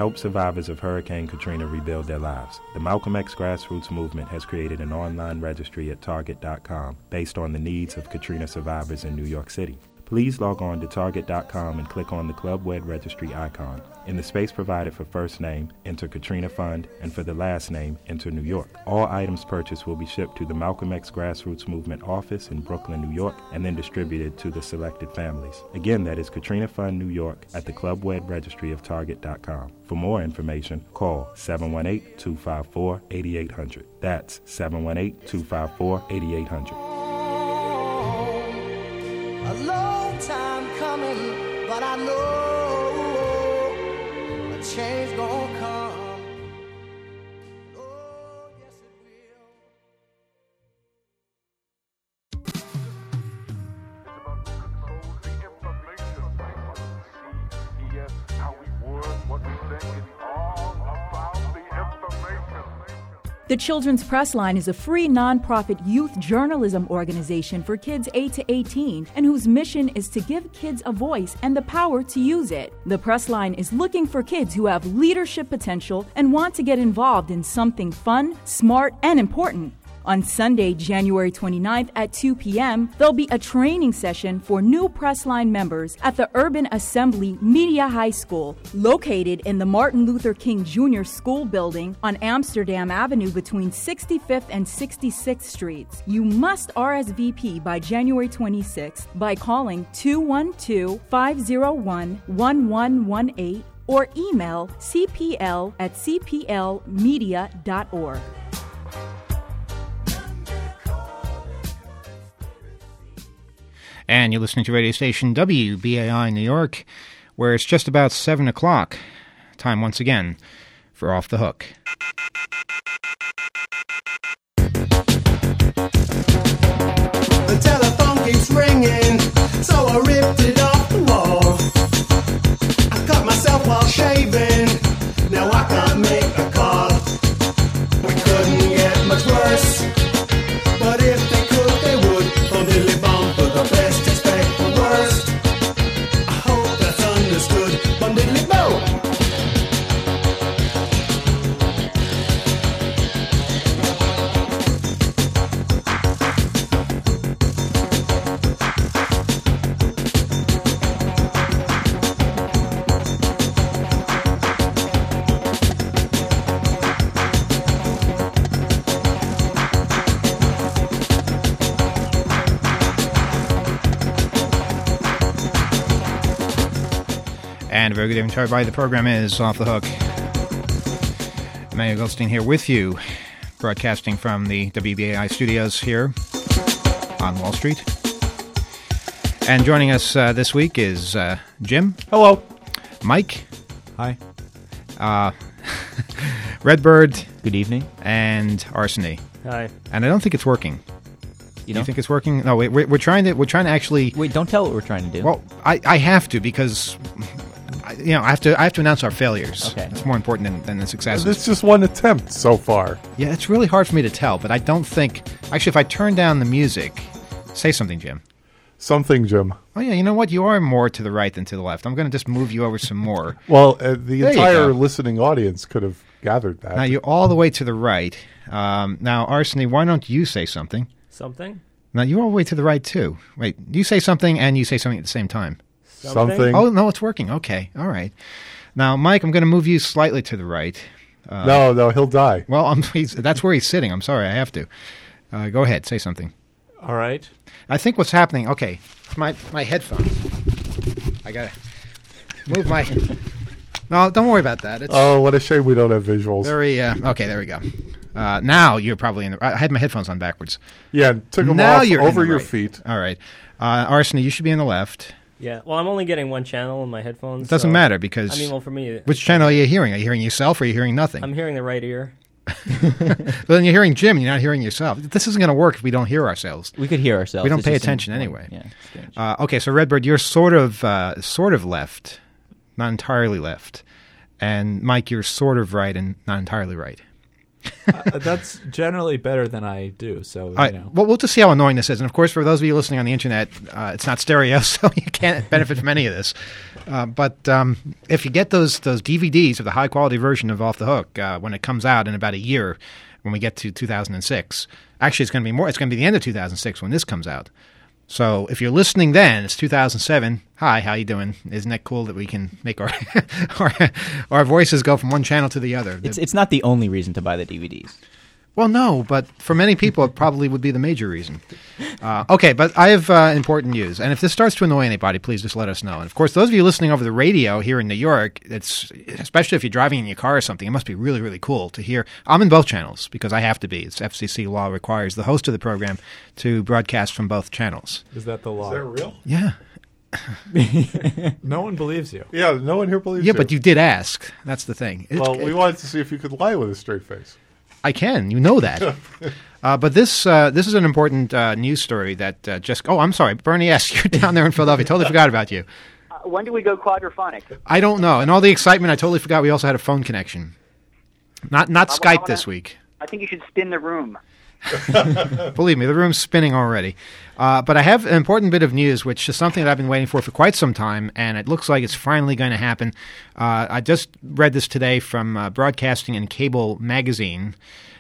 help survivors of Hurricane Katrina rebuild their lives. The Malcolm X Grassroots Movement has created an online registry at Target.com based on the needs of Katrina survivors in New York City. Please log on to Target.com and click on the Club Wed Registry icon. In the space provided for first name, enter Katrina Fund, and for the last name, enter New York. All items purchased will be shipped to the Malcolm X Grassroots Movement office in Brooklyn, New York, and then distributed to the selected families. Again, that is Katrina Fund, New York, at the Club Wed Registry of Target.com. For more information, call 718-254-8800. That's 718-254-8800. A long time coming, but I know a change gonna come. Oh, yes it will. It's about to control the information. CBS, how we word, what we think, it's all about the information. The Children's Press Line is a free nonprofit youth journalism organization for kids 8 to 18 and whose mission is to give kids a voice and the power to use it. The Press Line is looking for kids who have leadership potential and want to get involved in something fun, smart, and important. On Sunday, January 29th at 2 p.m., there'll be a training session for new Pressline members at the Urban Assembly Media High School, located in the Martin Luther King Jr. School building on Amsterdam Avenue between 65th and 66th Streets. You must RSVP by January 26th by calling 212-501-1118 or email cpl@cplmedia.org. And you're listening to radio station WBAI New York, where it's just about 7 o'clock. Time once again for Off the Hook. The telephone keeps ringing, so I ripped it off the wall. I cut myself while shaving, now I can't make a call. We couldn't get much worse, but if they could, they would. Diddly bum for the best, expect the worst. I hope that's understood. Bum diddly boom. And a very good evening to everybody. The program is Off the Hook. Mayor Goldstein here with you, broadcasting from the WBAI studios here on Wall Street. And joining us this week is Jim. Hello. Mike. Hi. Redbird. Good evening. And Arseny. Hi. And I don't think it's working. You Do you think it's working? No, we're trying to actually. Wait, don't tell what we're trying to do. Well, I have to because. I have to announce our failures. Okay. It's more important than the successes. It's just one attempt so far. Yeah, it's really hard for me to tell, but I don't think... Actually, if I turn down the music... Say something, Jim. Something, Jim. Oh, yeah, you know what? You are more to the right than to the left. I'm going to just move you over some more. Well, the There you entire go. listening audience could have gathered that. Now, you're all the way to the right. Now, Arseny, why don't you say something? Something? Now, you're all the way to the right, too. Wait, you say something and you say something at the same time. Something. Oh, no, it's working. Okay, all right. Now, Mike, I'm going to move you slightly to the right. No, he'll die. Well, that's where he's sitting. I'm sorry, I have to. Go ahead, say something. All right. I think what's happening... Okay, my headphones. I got to move my... No, don't worry about that. It's what a shame we don't have visuals. very... okay, there we go. Now you're probably in the... I had my headphones on backwards. Yeah, took them Now off you're in over the your right. feet. All right. Arseny, you should be in the left. Yeah. Well, I'm only getting one channel in my headphones. It doesn't so- matter because... I mean, well, for me... Which channel are you hearing? Are you hearing yourself or are you hearing nothing? I'm hearing the right ear. But then you're hearing Jim, you're not hearing yourself. This isn't going to work if we don't hear ourselves. We could hear ourselves. We don't It's pay just attention in- anyway. Yeah, strange. Okay, so Redbird, you're sort of left, not entirely left. And Mike, you're sort of right and not entirely right. That's generally better than I do. So, All right. Well, we'll just see how annoying this is. And of course, for those of you listening on the internet, it's not stereo, so you can't benefit from any of this. But if you get those DVDs of the high quality version of Off the Hook when it comes out in about a year, when we get to 2006, actually it's going to be more. It's going to be the end of 2006 when this comes out. So if you're listening then, it's 2007. Hi, how you doing? Isn't it cool that we can make our our voices go from one channel to the other? It's not the only reason to buy the DVDs. Well, no, but for many people, it probably would be the major reason. Okay, but I have important news. And if this starts to annoy anybody, please just let us know. And, of course, those of you listening over the radio here in New York, especially if you're driving in your car or something, it must be really, really cool to hear. I'm in both channels because I have to be. It's FCC law requires the host of the program to broadcast from both channels. Is that the law? Is that real? Yeah. No one believes you. Yeah, no one here believes you. Yeah, but you did ask. That's the thing. Well, we wanted to see if you could lie with a straight face. I can. You know that. But this is an important news story that just... Oh, I'm sorry. Bernie S., you're down there in Philadelphia. Totally forgot about you. When do we go quadraphonic? I don't know. In all the excitement, I totally forgot we also had a phone connection. Not Skype this week. I think you should spin the room. Believe me, the room's spinning already. But I have an important bit of news, which is something that I've been waiting for quite some time, and it looks like it's finally going to happen. I just read this today from Broadcasting and Cable magazine.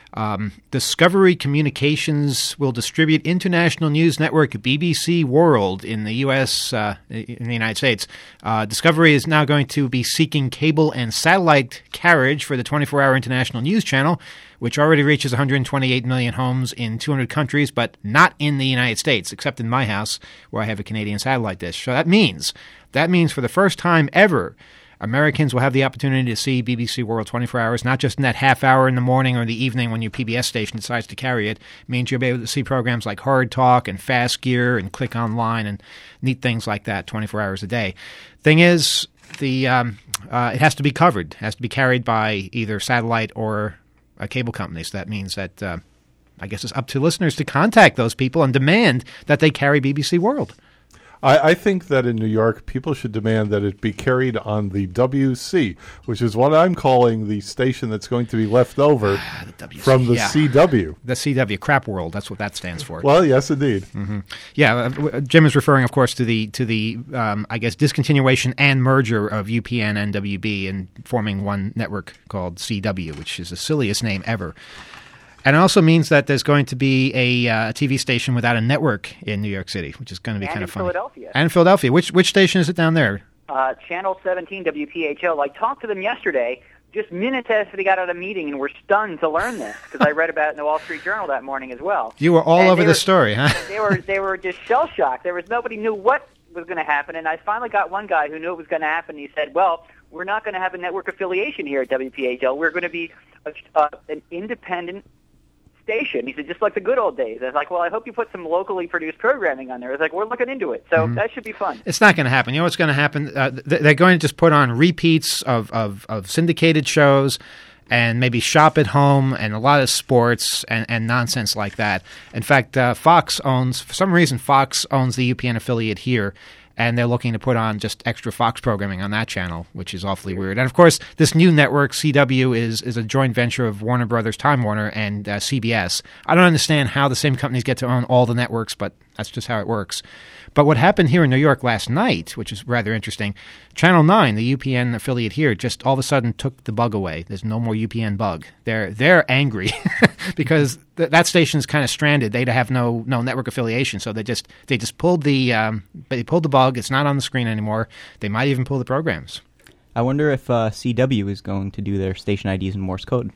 Discovery Communications will distribute international news network BBC World in the U.S., in the United States. Discovery is now going to be seeking cable and satellite carriage for the 24-hour international news channel, which already reaches 128 million homes in 200 countries, but not in the United States, except in my house, where I have a Canadian satellite dish. So that means for the first time ever, Americans will have the opportunity to see BBC World 24 hours, not just in that half hour in the morning or in the evening when your PBS station decides to carry it. It means you'll be able to see programs like Hard Talk and Fast Gear and Click Online and neat things like that 24 hours a day. Thing is, it has to be covered. It has to be carried by either satellite or a cable company. So that means that I guess it's up to listeners to contact those people and demand that they carry BBC World. I think that in New York, people should demand that it be carried on the WC, which is what I'm calling the station that's going to be left over from the CW. The CW, Crap World, that's what that stands for. Well, yes, indeed. Mm-hmm. Yeah, Jim is referring, of course, to the I guess, discontinuation and merger of UPN and WB and forming one network called CW, which is the silliest name ever. And it also means that there's going to be a TV station without a network in New York City, which is going to be kind of funny. Philadelphia. And in Philadelphia. Which station is it down there? Channel 17 WPHL. I talked to them yesterday, just minutes after they got out of a meeting, and were stunned to learn this, because I read about it in the Wall Street Journal that morning as well. You were all over the story, huh? They were just shell-shocked. Nobody knew what was going to happen, and I finally got one guy who knew it was going to happen. He said, well, we're not going to have a network affiliation here at WPHL. We're going to be an independent station. He said, just like the good old days. I was like, well, I hope you put some locally produced programming on there. I was like, we're looking into it. So that should be fun. It's not going to happen. You know what's going to happen? They're going to just put on repeats of syndicated shows and maybe Shop at Home and a lot of sports and nonsense like that. In fact, for some reason, Fox owns the UPN affiliate here, and they're looking to put on just extra Fox programming on that channel, which is awfully weird. And, of course, this new network, CW, is a joint venture of Warner Brothers, Time Warner, and CBS. I don't understand how the same companies get to own all the networks, but that's just how it works. But what happened here in New York last night, which is rather interesting, Channel 9, the UPN affiliate here, just all of a sudden took the bug away. There's no more UPN bug. They're angry because that station is kind of stranded. They have no network affiliation, so they just pulled the bug. It's not on the screen anymore. They might even pull the programs. I wonder if CW is going to do their station IDs in Morse code.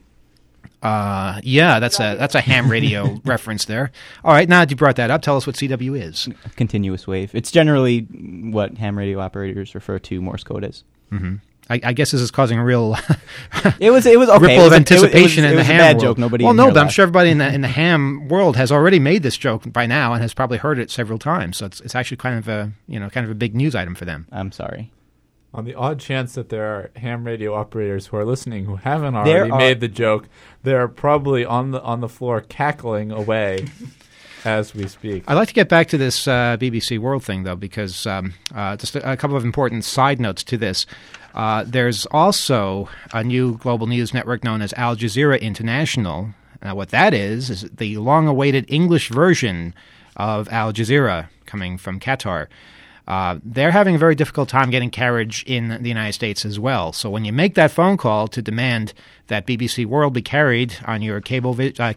Yeah, that's a ham radio reference there. All right, now that you brought that up, tell us what CW is. Continuous wave. It's generally what ham radio operators refer to Morse code as. Mm-hmm. I guess this is causing a real it was okay. ripple of anticipation in the ham world. It was a bad joke. Nobody. Well, no, but I'm sure everybody in the ham world has already made this joke by now and has probably heard it several times. So it's actually kind of a big news item for them. I'm sorry. On the odd chance that there are ham radio operators who are listening who haven't already made the joke, they're probably on the floor cackling away as we speak. I'd like to get back to this BBC World thing, though, because just a couple of important side notes to this. There's also a new global news network known as Al Jazeera International. What that is the long-awaited English version of Al Jazeera coming from Qatar. They're having a very difficult time getting carriage in the United States as well. So when you make that phone call to demand that BBC World be carried on your cable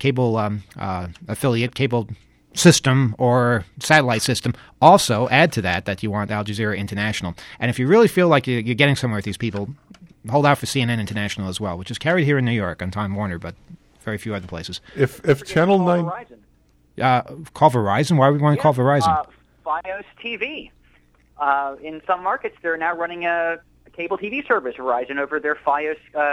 affiliate, cable system or satellite system, also add to that you want Al Jazeera International. And if you really feel like you're getting somewhere with these people, hold out for CNN International as well, which is carried here in New York on Time Warner, but very few other places. If Channel 9... call Verizon? Why would we want to call Verizon? Fios TV. In some markets, they're now running a cable TV service, Verizon, over their Fios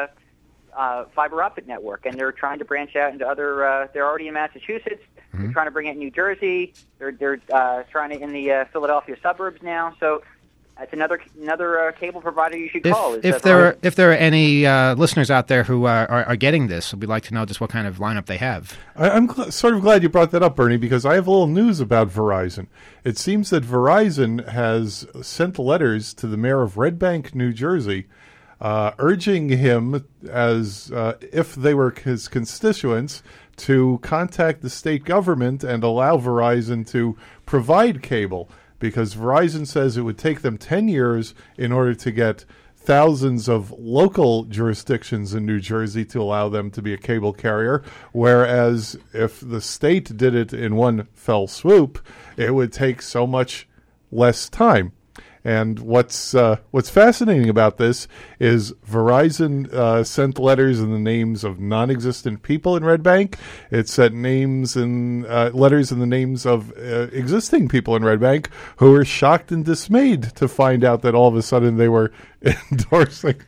fiber optic network, and they're trying to branch out into other. They're already in Massachusetts. Mm-hmm. They're trying to bring it in New Jersey. They're trying it in the Philadelphia suburbs now. So that's another cable provider you should call. If there are any listeners out there who are getting this, we'd like to know just what kind of lineup they have. I'm sort of glad you brought that up, Bernie, because I have a little news about Verizon. It seems that Verizon has sent letters to the mayor of Red Bank, New Jersey, urging him, as if they were his constituents, to contact the state government and allow Verizon to provide cable, because Verizon says it would take them 10 years in order to get thousands of local jurisdictions in New Jersey to allow them to be a cable carrier, whereas if the state did it in one fell swoop, it would take so much less time. And what's fascinating about this is Verizon sent letters in the names of non-existent people in Red Bank. It sent names and letters in the names of existing people in Red Bank who were shocked and dismayed to find out that all of a sudden they were endorsing.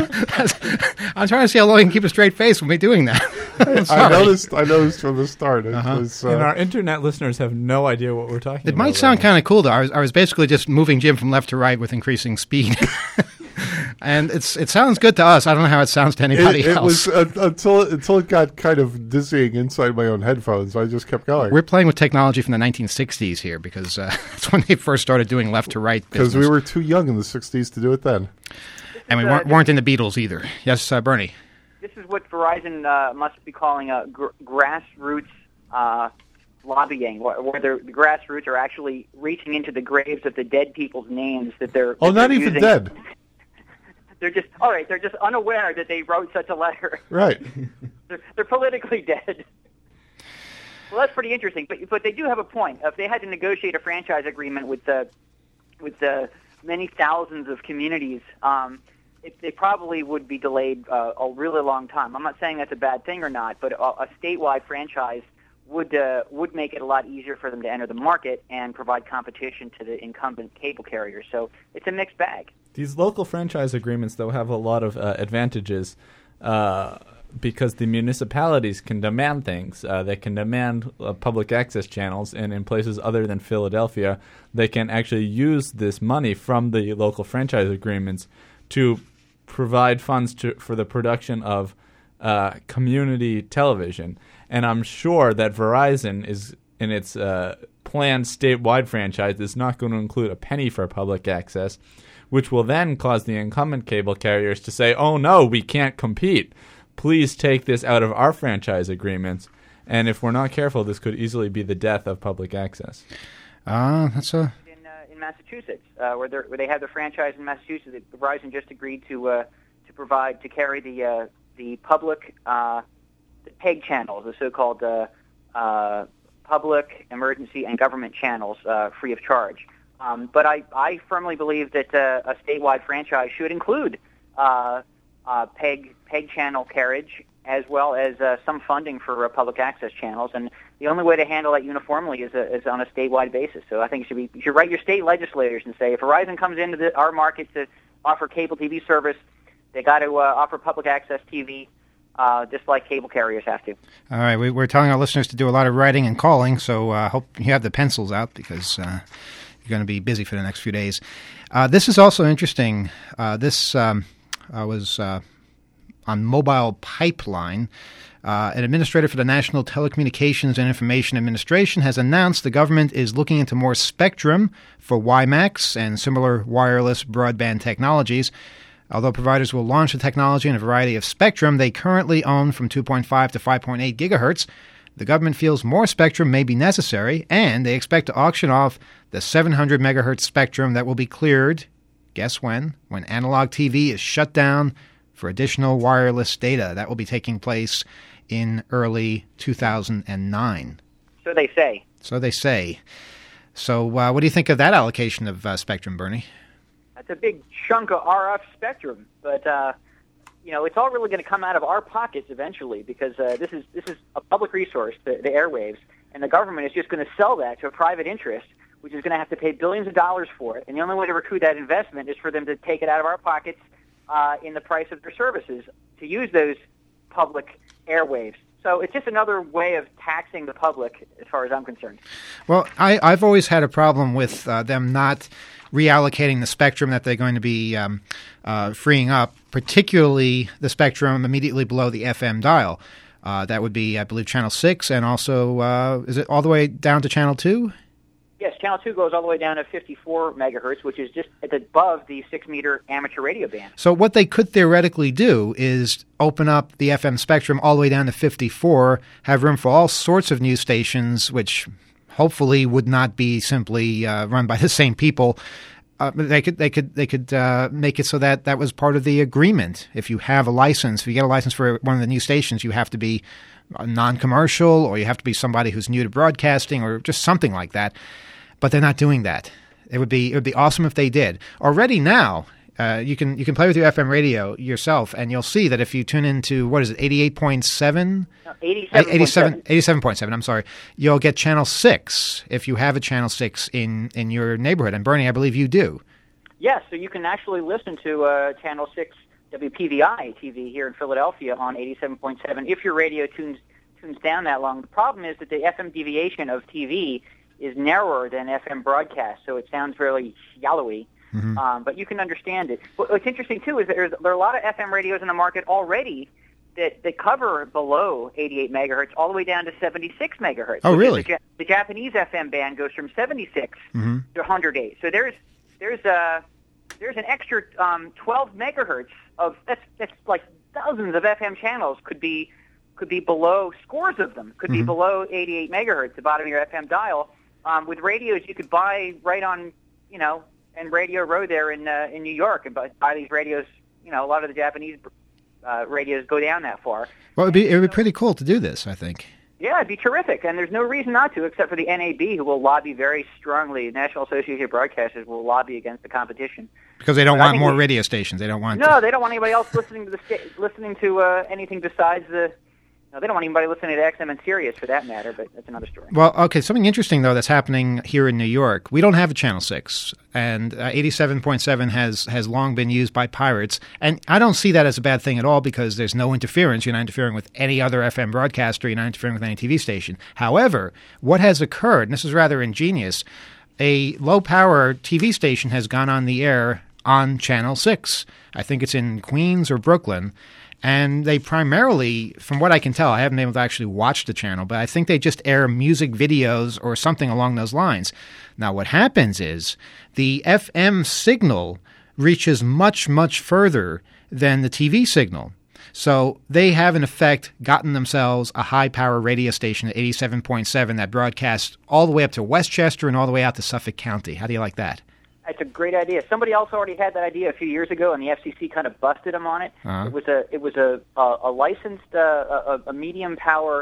I'm trying to see how long you can keep a straight face when we're doing that. I noticed from the start. It was, and our internet listeners have no idea what we're talking about. It might sound kind of cool, though. I was basically just moving Jim from left to right with increasing speed. And it sounds good to us. I don't know how it sounds to anybody else. It was until it got kind of dizzying inside my own headphones. I just kept going. We're playing with technology from the 1960s here because that's when they first started doing left to right business. Because we were too young in the 60s to do it then. And we weren't in the Beatles either. Yes, Bernie. This is what Verizon must be calling a grassroots lobbying, where the grassroots are actually reaching into the graves of the dead people's names that they're not even using. Dead. They're just They're just unaware that they wrote such a letter. Right. They're politically dead. Well, that's pretty interesting. But they do have a point. If they had to negotiate a franchise agreement with the many thousands of communities, they probably would be delayed a really long time. I'm not saying that's a bad thing or not, but a statewide franchise would make it a lot easier for them to enter the market and provide competition to the incumbent cable carriers. So it's a mixed bag. These local franchise agreements, though, have a lot of advantages because the municipalities can demand things. They can demand public access channels, and in places other than Philadelphia, they can actually use this money from the local franchise agreements to provide funds for the production of community television. And I'm sure that Verizon is, in its planned statewide franchise, is not going to include a penny for public access, which will then cause the incumbent cable carriers to say, oh, no, we can't compete. Please take this out of our franchise agreements. And if we're not careful, this could easily be the death of public access. That's a... In Massachusetts, where they have the franchise in Massachusetts, Verizon just agreed to carry the public the PEG channels, the so-called public, emergency, and government channels, free of charge. But I firmly believe that a statewide franchise should include PEG channel carriage, as well as some funding for public access channels. And the only way to handle that uniformly is on a statewide basis. So I think you should write your state legislators and say, if Verizon comes into our market to offer cable TV service, they got to offer public access TV, just like cable carriers have to. All right, we're telling our listeners to do a lot of writing and calling, so I hope you have the pencils out because you're going to be busy for the next few days. This is also interesting. This was on Mobile Pipeline. An administrator for the National Telecommunications and Information Administration has announced the government is looking into more spectrum for WiMAX and similar wireless broadband technologies. Although providers will launch the technology in a variety of spectrum they currently own from 2.5 to 5.8 gigahertz, the government feels more spectrum may be necessary, and they expect to auction off the 700 megahertz spectrum that will be cleared, guess when? When analog TV is shut down for additional wireless data. That will be taking place in early 2009. So they say. So they say. So what do you think of that allocation of spectrum, Bernie? That's a big chunk of RF spectrum, but it's all really going to come out of our pockets eventually, because this is a public resource, the airwaves, and the government is just going to sell that to a private interest, which is going to have to pay billions of dollars for it. And the only way to recoup that investment is for them to take it out of our pockets in the price of their services to use those public airwaves. So it's just another way of taxing the public, as far as I'm concerned. Well, I've always had a problem with them not reallocating the spectrum that they're going to be freeing up, particularly the spectrum immediately below the FM dial. That would be, I believe, Channel 6, and also, is it all the way down to Channel 2? Yes, Channel 2 goes all the way down to 54 megahertz, which is just above the 6-meter amateur radio band. So what they could theoretically do is open up the FM spectrum all the way down to 54, have room for all sorts of news stations, which hopefully would not be simply run by the same people. They could make it so that was part of the agreement. If you have a license, if you get a license for one of the news stations, you have to be non-commercial, or you have to be somebody who's new to broadcasting, or just something like that. But they're not doing that. It would be awesome if they did. Already now, you can play with your FM radio yourself, and you'll see that if you tune into, what is it, 88.7? No, 87.7. I'm sorry. You'll get Channel 6 if you have a Channel 6 in your neighborhood. And Bernie, I believe you do. Yes, so you can actually listen to Channel 6 WPVI TV here in Philadelphia on 87.7 if your radio tunes down that long. The problem is that the FM deviation of TV is narrower than FM broadcast, so it sounds fairly shallowy. Mm-hmm. But you can understand it. What's interesting, too, is there are a lot of FM radios in the market already that cover below 88 megahertz all the way down to 76 megahertz. Oh, really? The Japanese FM band goes from 76 mm-hmm. to 108. So there's an extra 12 megahertz of that's like dozens of FM channels could be below, scores of them could be below 88 megahertz, the bottom of your FM dial. With radios you could buy right on, and Radio Row there in New York, and buy these radios. A lot of the Japanese radios go down that far. Well, it would be pretty cool to do this, I think. Yeah, it'd be terrific, and there's no reason not to, except for the NAB, who will lobby very strongly. National Association of Broadcasters will lobby against the competition because they don't want more radio stations. They don't want. No, they don't want anybody else listening to anything besides the. No, they don't want anybody listening to XM and Sirius, for that matter, but that's another story. Well, okay, something interesting, though, that's happening here in New York. We don't have a Channel 6, and 87.7 has long been used by pirates, and I don't see that as a bad thing at all because there's no interference. You're not interfering with any other FM broadcaster. You're not interfering with any TV station. However, what has occurred, and this is rather ingenious, a low-power TV station has gone on the air on Channel 6. I think it's in Queens or Brooklyn. And they primarily, from what I can tell, I haven't been able to actually watch the channel, but I think they just air music videos or something along those lines. Now, what happens is the FM signal reaches much, much further than the TV signal. So they have, in effect, gotten themselves a high-power radio station at 87.7 that broadcasts all the way up to Westchester and all the way out to Suffolk County. How do you like that? It's a great idea. Somebody else already had that idea a few years ago, and the FCC kind of busted them on it. Uh-huh. It was a licensed a medium power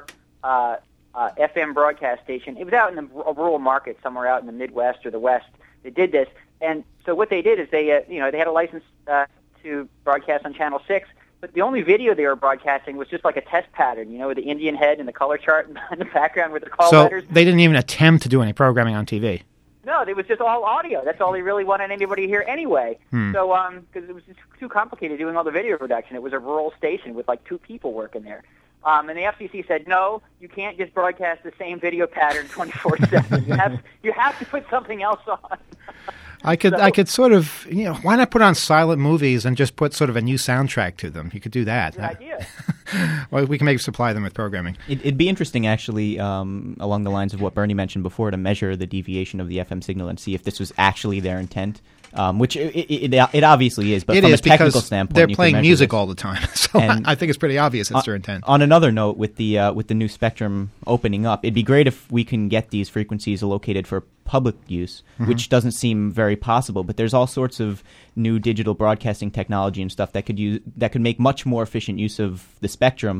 FM broadcast station. It was out in a rural market somewhere out in the Midwest or the West. They did this, and so what they did is they had a license to broadcast on Channel 6. But the only video they were broadcasting was just like a test pattern, with the Indian head and the color chart in the background with the call letters. So they didn't even attempt to do any programming on TV. No, it was just all audio. That's all they really wanted anybody to hear anyway. So, because it was just too complicated doing all the video production. It was a rural station with like 2 people working there. And the FCC said, no, you can't just broadcast the same video pattern 24/7. You have to put something else on. I could sort of, why not put on silent movies and just put sort of a new soundtrack to them? You could do that. Good idea. Well, we can supply them with programming. It'd be interesting, actually, along the lines of what Bernie mentioned before, to measure the deviation of the FM signal and see if this was actually their intent, which it obviously is. But it from is a technical because standpoint, they're you can playing measure music this. all the time. So And I think it's pretty obvious that's their intent. On another note, with the new spectrum opening up, it'd be great if we can get these frequencies located for public use, which doesn't seem very possible. But there's all sorts of new digital broadcasting technology and stuff that could make much more efficient use of the spectrum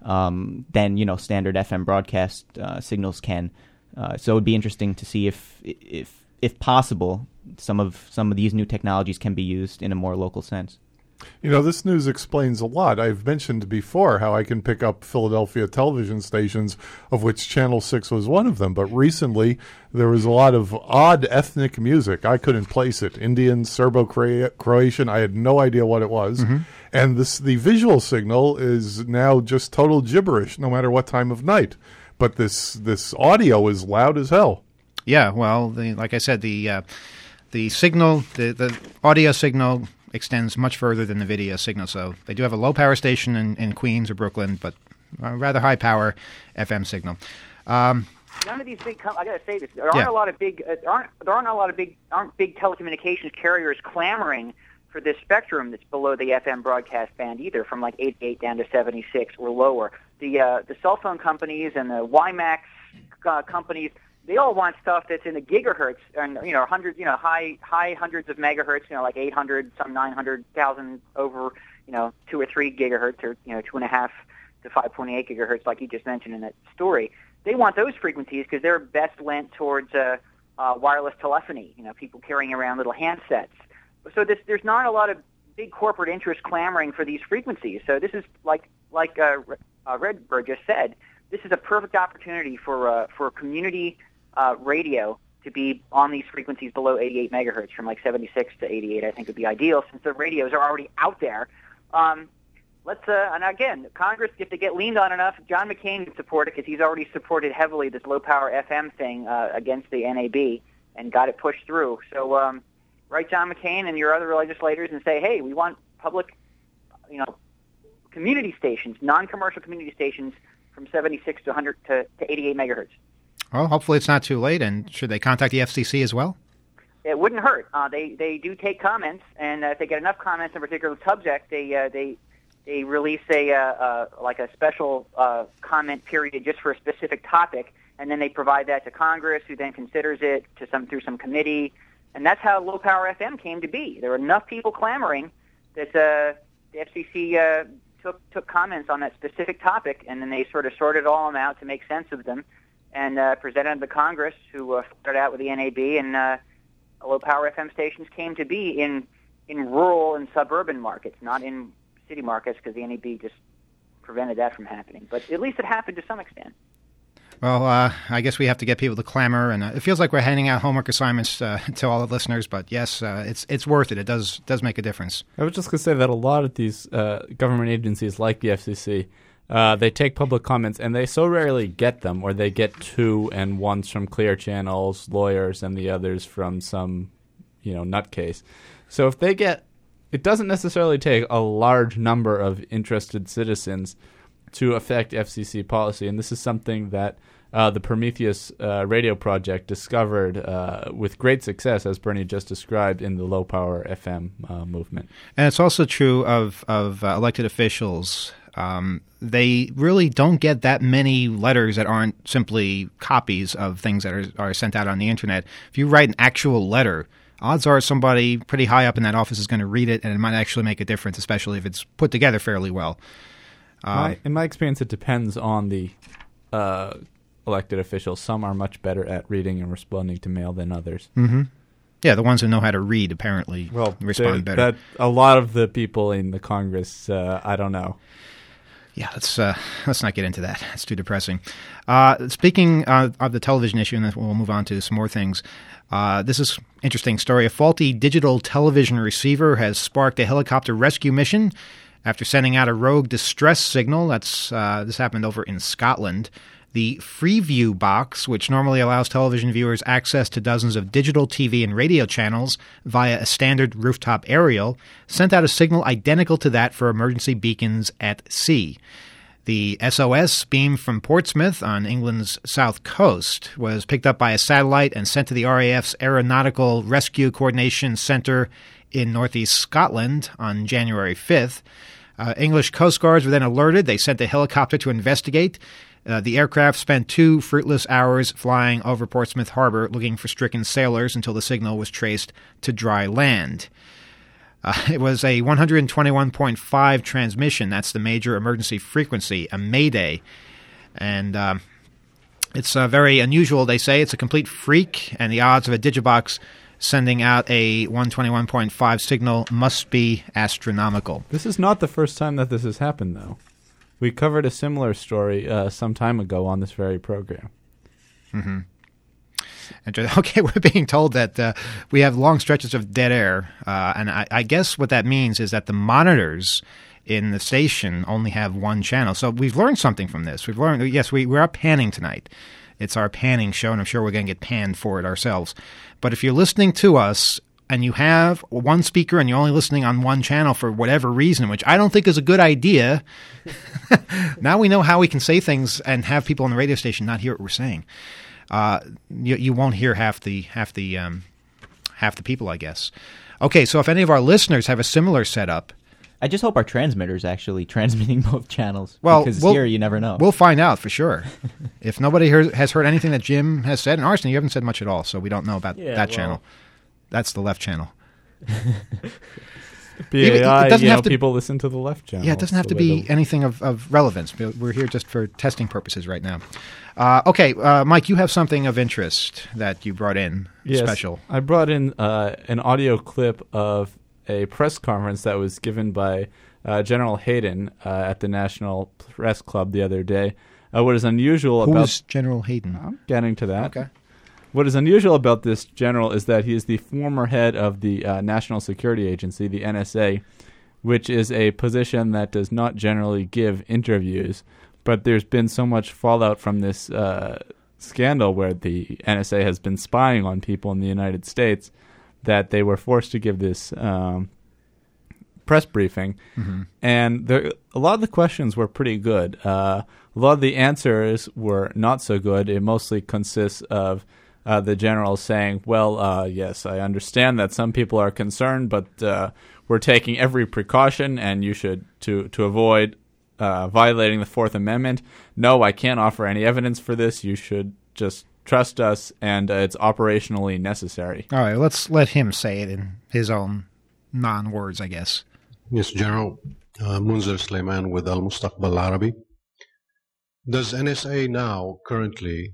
than standard FM broadcast signals can. So it would be interesting to see if possible, some of these new technologies can be used in a more local sense. This news explains a lot. I've mentioned before how I can pick up Philadelphia television stations, of which Channel 6 was one of them. But recently, there was a lot of odd ethnic music. I couldn't place it. Indian, Serbo-Croatian, I had no idea what it was. And the visual signal is now just total gibberish, no matter what time of night. But this audio is loud as hell. Yeah, well, like I said, the signal, the audio signal extends much further than the video signal. So they do have a low power station in Queens or Brooklyn, but a rather high power FM signal. None of these big. I got to say this. There aren't a lot of big. Aren't big telecommunications carriers clamoring for this spectrum that's below the FM broadcast band either, from like 88 down to 76 or lower. The cell phone companies and the WiMAX companies, they all want stuff that's in the gigahertz and hundreds, high hundreds of megahertz, like 800, some 900,000 over 2 or 3 gigahertz, or 2.5 to 5.8 gigahertz, like you just mentioned in that story. They want those frequencies because they're best lent towards wireless telephony. People carrying around little handsets. So there's not a lot of big corporate interest clamoring for these frequencies. So this is like Redbird just said. This is a perfect opportunity for community radio to be on these frequencies below 88 megahertz, from like 76 to 88. I think would be ideal since the radios are already out there. And again, Congress, if they get leaned on enough, John McCain would support it because he's already supported heavily this low power FM thing against the NAB and got it pushed through. So write John McCain and your other legislators and say, hey, we want public, community stations, non-commercial community stations from 76 to 100 to 88 megahertz. Well, hopefully it's not too late. And should they contact the FCC as well? It wouldn't hurt. They do take comments, and if they get enough comments on a particular subject, they release a special comment period just for a specific topic, and then they provide that to Congress, who then considers it through some committee, and that's how low power FM came to be. There were enough people clamoring that the FCC took comments on that specific topic, and then they sort of sorted all of them out to make sense of them, and presented them to Congress, who started out with the NAB, and low power FM stations came to be in rural and suburban markets, not in city markets, because the NAB just prevented that from happening. But at least it happened to some extent. Well, I guess we have to get people to clamor, and it feels like we're handing out homework assignments to all the listeners. But yes, it's worth it. It does make a difference. I was just going to say that a lot of these government agencies, like the FCC, they take public comments, and they so rarely get them, or they get 2, and one's from Clear Channel's lawyers, and the other's from some, nutcase. So if they get, it doesn't necessarily take a large number of interested citizens to affect FCC policy, and this is something that the Prometheus radio project discovered with great success, as Bernie just described, in the low-power FM movement. And it's also true of elected officials. They really don't get that many letters that aren't simply copies of things that are sent out on the Internet. If you write an actual letter, odds are somebody pretty high up in that office is going to read it, and it might actually make a difference, especially if it's put together fairly well. In my experience, it depends on the elected officials. Some are much better at reading and responding to mail than others. Mm-hmm. Yeah, the ones who know how to read apparently respond better. A lot of the people in the Congress, I don't know. Yeah, let's not get into that. It's too depressing. Speaking of the television issue, and then we'll move on to some more things. This is an interesting story. A faulty digital television receiver has sparked a helicopter rescue mission after sending out a rogue distress signal. This happened over in Scotland. The Freeview box, which normally allows television viewers access to dozens of digital TV and radio channels via a standard rooftop aerial, sent out a signal identical to that for emergency beacons at sea. The SOS, beamed from Portsmouth on England's south coast, was picked up by a satellite and sent to the RAF's Aeronautical Rescue Coordination Centre in northeast Scotland on January 5th. English Coast Guards were then alerted. They sent a helicopter to investigate. The aircraft spent 2 fruitless hours flying over Portsmouth Harbor looking for stricken sailors until the signal was traced to dry land. It was a 121.5 transmission. That's the major emergency frequency, a mayday. And it's very unusual, they say. It's a complete freak, and the odds of a digibox sending out a 121.5 signal must be astronomical. This is not the first time that this has happened, though. We covered a similar story some time ago on this very program. Mm-hmm. Okay, we're being told that we have long stretches of dead air, and I guess what that means is that the monitors in the station only have one channel. So we've learned something from this. We've learned, yes, we're up panning tonight. It's our panning show, and I'm sure we're going to get panned for it ourselves. But if you're listening to us and you have one speaker and you're only listening on one channel for whatever reason, which I don't think is a good idea, now we know how we can say things and have people on the radio station not hear what we're saying. You won't hear half the people, I guess. Okay, so if any of our listeners have a similar setup, I just hope our transmitter's actually transmitting both channels. Well, because here you never know. We'll find out for sure. If nobody has heard anything that Jim has said, and Arsene, you haven't said much at all, so we don't know about that channel. That's the left channel. BAI, people listen to the left channel. Yeah, it doesn't have to be anything of relevance. We're here just for testing purposes right now. Okay, Mike, you have something of interest that you brought in, special. I brought in an audio clip of a press conference that was given by General Hayden at the National Press Club the other day. What is unusual Who is General Hayden? I'm getting to that. Okay. What is unusual about this general is that he is the former head of the National Security Agency, the NSA, which is a position that does not generally give interviews. But there's been so much fallout from this scandal where the NSA has been spying on people in the United States that they were forced to give this press briefing. Mm-hmm. And a lot of the questions were pretty good. A lot of the answers were not so good. It mostly consists of the general saying, well, yes, I understand that some people are concerned, but we're taking every precaution, and you should, to avoid violating the Fourth Amendment. No, I can't offer any evidence for this. You should just trust us, and it's operationally necessary. All right, let's let him say it in his own non-words, I guess. Yes, General. Munzir Sulaiman with Al Mustaqbal Arabi. Does NSA now currently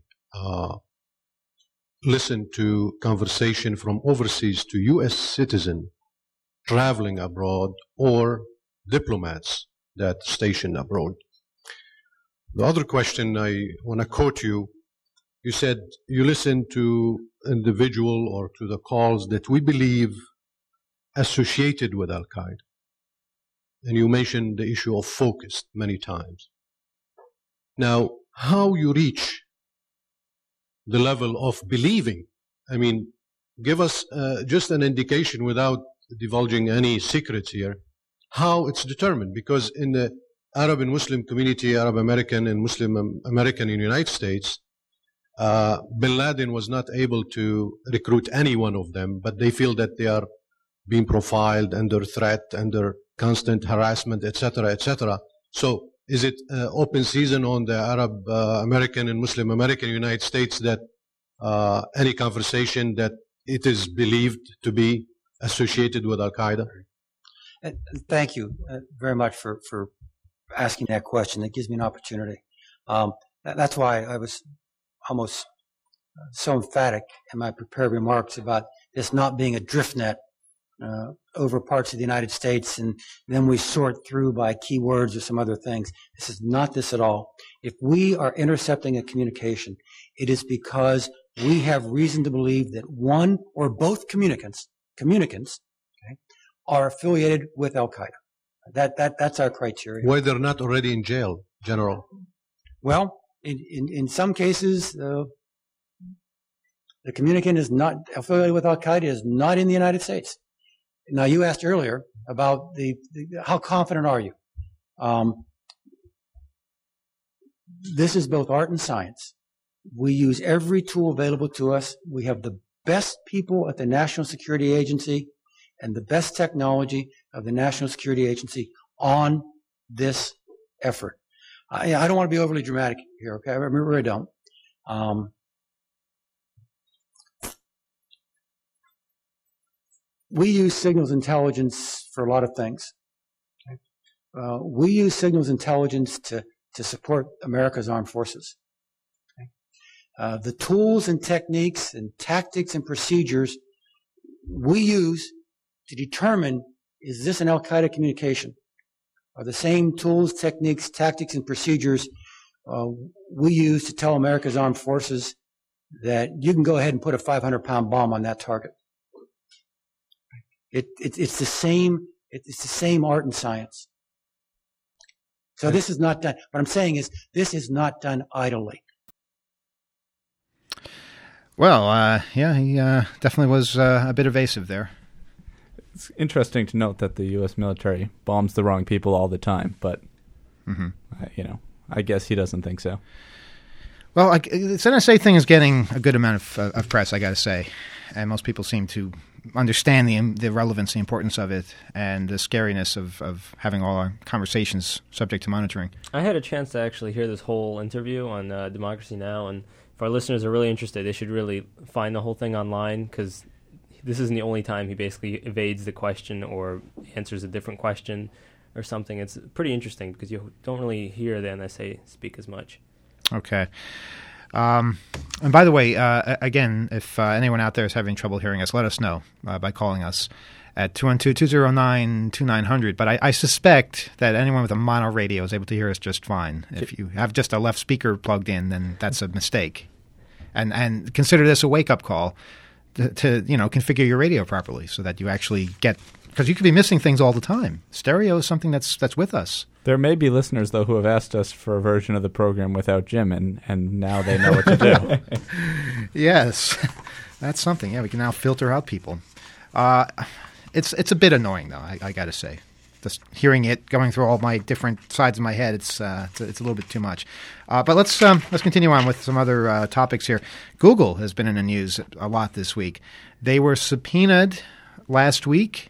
listen to conversation from overseas to U.S. citizen traveling abroad or diplomats that station abroad? The other question, I want to quote you. You said you listen to individual or to the calls that we believe associated with Al-Qaeda. And you mentioned the issue of focused many times. Now, how you reach the level of believing? I mean, give us just an indication without divulging any secrets here, how it's determined. Because in the Arab and Muslim community, Arab American and Muslim American in the United States, Bin Laden was not able to recruit any one of them, but they feel that they are being profiled, under threat, under constant harassment, etc., etc. So is it open season on the Arab American and Muslim American United States that any conversation that it is believed to be associated with Al-Qaeda? Thank you very much for asking that question. It gives me an opportunity. That's why I was almost so emphatic in my prepared remarks about this not being a drift net over parts of the United States, and then we sort through by keywords or some other things. This is not this at all. If we are intercepting a communication, it is because we have reason to believe that one or both communicants, okay, are affiliated with Al-Qaeda. That's our criteria. Why they're not already in jail, General? Well, in some cases, the communicant is not affiliated with Al-Qaeda, is not in the United States. Now, you asked earlier about how confident are you? This is both art and science. We use every tool available to us. We have the best people at the National Security Agency and the best technology of the National Security Agency on this effort. I don't want to be overly dramatic here, okay? I really don't. We use signals intelligence for a lot of things. We use signals intelligence to support America's armed forces. The tools and techniques and tactics and procedures we use to determine, is this an Al-Qaeda communication, are the same tools, techniques, tactics, and procedures we use to tell America's armed forces that you can go ahead and put a 500-pound bomb on that target. It's the same. It's the same art and science. So this is not done. What I'm saying is this is not done idly. Well, yeah, he definitely was a bit evasive there. It's interesting to note that the U.S. military bombs the wrong people all the time, but, I guess he doesn't think so. Well, this NSA thing is getting a good amount of press, I got to say, and most people seem to understand the relevance, the importance of it, and the scariness of having all our conversations subject to monitoring. I had a chance to actually hear this whole interview on Democracy Now!, and if our listeners are really interested, they should really find the whole thing online, because this isn't the only time he basically evades the question or answers a different question or something. It's pretty interesting because you don't really hear the NSA speak as much. Okay. And by the way, again, if anyone out there is having trouble hearing us, let us know by calling us at 212-209-2900. But I suspect that anyone with a mono radio is able to hear us just fine. If you have just a left speaker plugged in, then that's a mistake. And consider this a wake-up call to configure your radio properly so that you actually get – because you could be missing things all the time. Stereo is something that's with us. There may be listeners, though, who have asked us for a version of the program without Jim, and now they know what to do. Yes, that's something. Yeah, we can now filter out people. It's a bit annoying, though, I got to say. Just hearing it, going through all my different sides of my head, it's a little bit too much. But let's continue on with some other topics here. Google has been in the news a lot this week. They were subpoenaed last week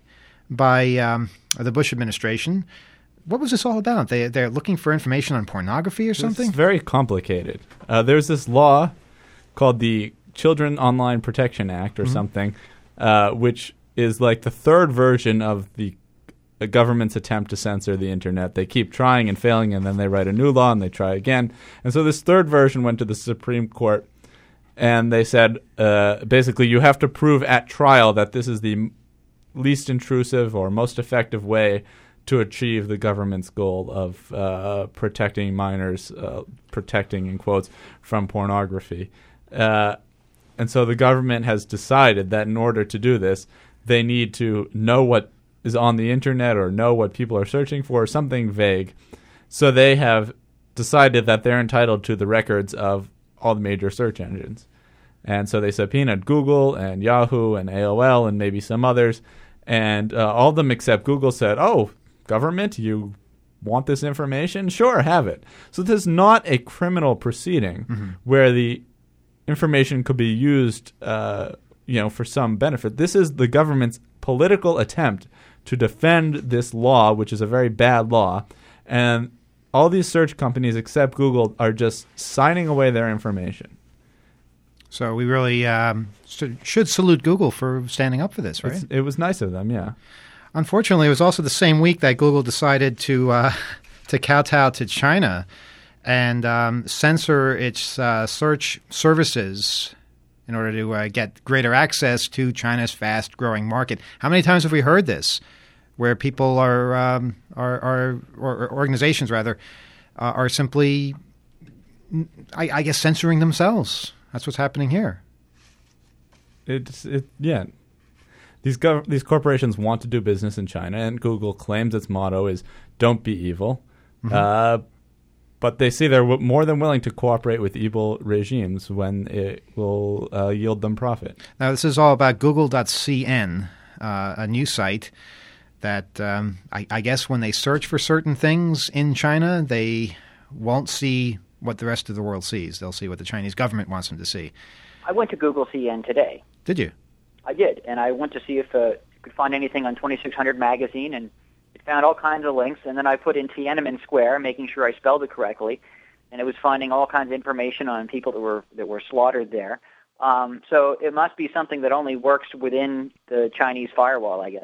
by the Bush administration. What was this all about? They're looking for information on pornography or something? It's very complicated. There's this law called the Children Online Protection Act or something, which is like the third version of the government's attempt to censor the internet. They keep trying and failing, and then they write a new law and they try again. And so this third version went to the Supreme Court, and they said basically you have to prove at trial that this is the least intrusive or most effective way to achieve the government's goal of protecting minors, protecting in quotes, from pornography. And so the government has decided that in order to do this, they need to know what is on the internet or know what people are searching for, something vague. So they have decided that they're entitled to the records of all the major search engines. And so they subpoenaed Google and Yahoo and AOL and maybe some others. And all of them except Google said, oh, government, you want this information? Sure, have it. So this is not a criminal proceeding where the information could be used for some benefit. This is the government's political attempt to defend this law, which is a very bad law. And all these search companies except Google are just signing away their information. So we really should salute Google for standing up for this, right? It was nice of them, yeah. Unfortunately, it was also the same week that Google decided to kowtow to China and censor its search services in order to get greater access to China's fast-growing market. How many times have we heard this, where people or organizations rather, are simply, I guess, censoring themselves? That's what's happening here. Yeah. These corporations want to do business in China, and Google claims its motto is "Don't be evil." But they say they're more than willing to cooperate with evil regimes when it will yield them profit. Now, this is all about Google.cn, a news site that I guess when they search for certain things in China, they won't see what the rest of the world sees. They'll see what the Chinese government wants them to see. I went to Google CN today. Did you? I did, and I went to see if you could find anything on 2600 magazine, and it found all kinds of links. And then I put in Tiananmen Square, making sure I spelled it correctly, and it was finding all kinds of information on people that were slaughtered there. So it must be something that only works within the Chinese firewall, I guess.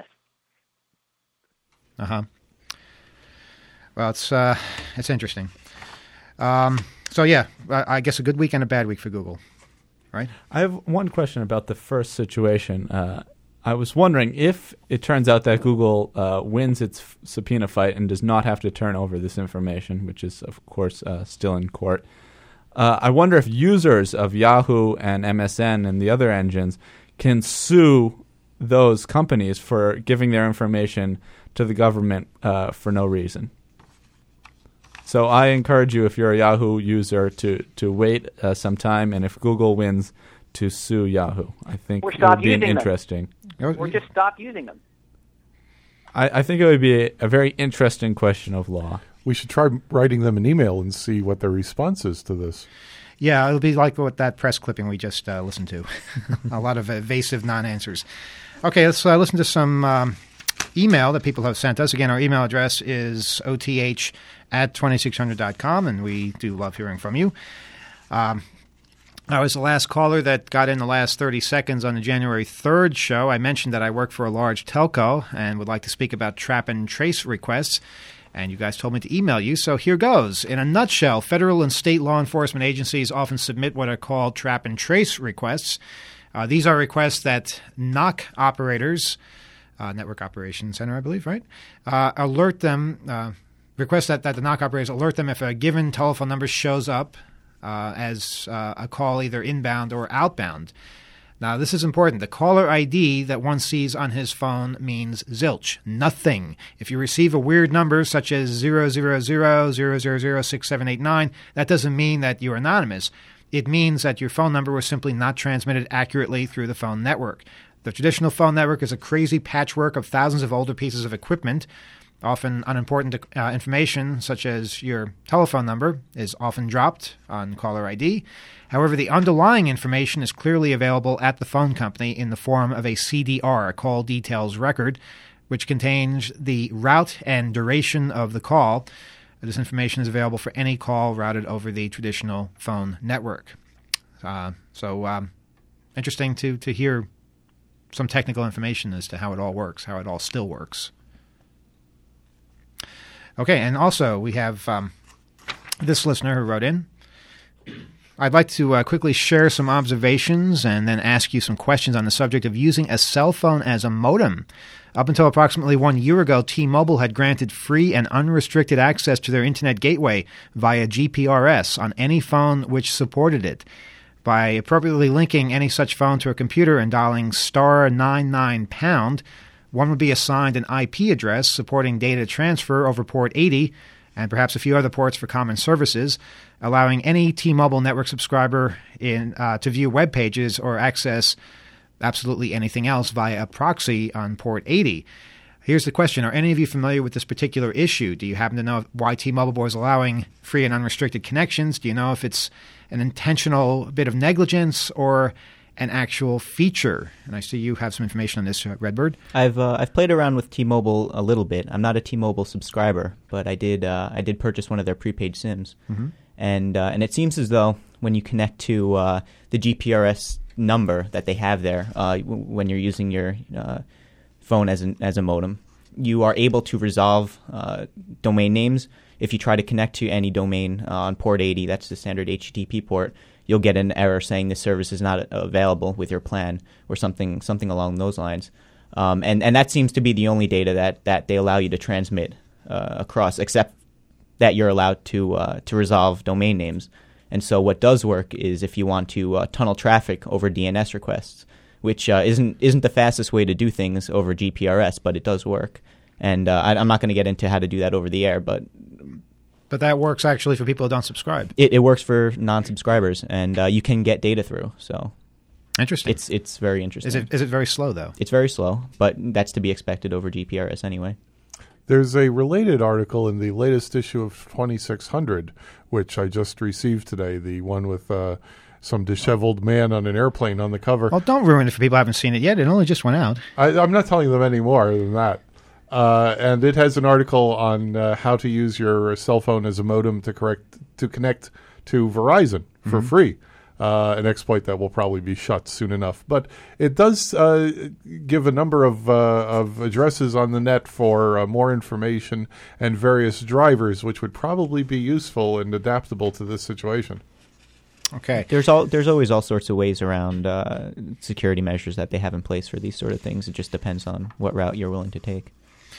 Well, it's interesting. So yeah, I guess a good week and a bad week for Google, right? I have one question about the first situation. I was wondering if it turns out that Google wins its subpoena fight and does not have to turn over this information, which is, of course, still in court. I wonder if users of Yahoo and MSN and the other engines can sue those companies for giving their information to the government for no reason. So I encourage you, if you're a Yahoo user, to wait some time, and if Google wins, to sue Yahoo. I think it would be interesting. Or just stop using them. I think it would be a very interesting question of law. We should try writing them an email and see what their response is to this. Yeah, it'll be like what that press clipping we just listened to. A lot of evasive non-answers. Okay, let's listen to some email that people have sent us. Again, our email address is oth@2600.com, and we do love hearing from you. I was the last caller that got in the last 30 seconds on the January 3rd show. I mentioned that I work for a large telco and would like to speak about trap and trace requests. And you guys told me to email you, so here goes. In a nutshell, federal and state law enforcement agencies often submit what are called trap and trace requests. These are requests that NOC operators, Network Operations Center, I believe, right? Alert them, requests that the NOC operators alert them if a given telephone number shows up as a call either inbound or outbound. Now, this is important. The caller ID that one sees on his phone means zilch, nothing. If you receive a weird number such as 000006789, that doesn't mean that you're anonymous. It means that your phone number was simply not transmitted accurately through the phone network. The traditional phone network is a crazy patchwork of thousands of older pieces of equipment. Often unimportant information, such as your telephone number, is often dropped on caller ID. However, the underlying information is clearly available at the phone company in the form of a CDR, a call details record, which contains the route and duration of the call. This information is available for any call routed over the traditional phone network. Interesting to hear some technical information as to how it all works, how it all still works. Okay, and also we have this listener who wrote in. I'd like to quickly share some observations and then ask you some questions on the subject of using a cell phone as a modem. Up until approximately 1 year ago, T-Mobile had granted free and unrestricted access to their internet gateway via GPRS on any phone which supported it. By appropriately linking any such phone to a computer and dialing *99#, one would be assigned an IP address supporting data transfer over port 80 and perhaps a few other ports for common services, allowing any T-Mobile network subscriber to view web pages or access absolutely anything else via a proxy on port 80. Here's the question. Are any of you familiar with this particular issue? Do you happen to know why T-Mobile was allowing free and unrestricted connections? Do you know if it's an intentional bit of negligence or an actual feature? And I see you have some information on this, Redbird. I've played around with T-Mobile a little bit. I'm not a T-Mobile subscriber, but I did purchase one of their prepaid SIMs, and it seems as though when you connect to the GPRS number that they have there, when you're using your phone as a modem, you are able to resolve domain names. If you try to connect to any domain on port 80, that's the standard HTTP port, you'll get an error saying the service is not available with your plan or something along those lines. And that seems to be the only data that they allow you to transmit across, except that you're allowed to resolve domain names. And so what does work is if you want to tunnel traffic over DNS requests, which isn't the fastest way to do things over GPRS, but it does work. And I'm not going to get into how to do that over the air, but that works actually for people who don't subscribe. It works for non-subscribers, and you can get data through. So interesting. It's very interesting. Is it very slow though? It's very slow, but that's to be expected over GPRS anyway. There's a related article in the latest issue of 2600, which I just received today, the one with some disheveled man on an airplane on the cover. Well, don't ruin it for people who haven't seen it yet. It only just went out. I'm not telling them any more than that. And it has an article on how to use your cell phone as a modem to connect to Verizon for free. An exploit that will probably be shut soon enough. But it does give a number of addresses on the net for more information and various drivers, which would probably be useful and adaptable to this situation. Okay. There's always all sorts of ways around security measures that they have in place for these sort of things. It just depends on what route you're willing to take.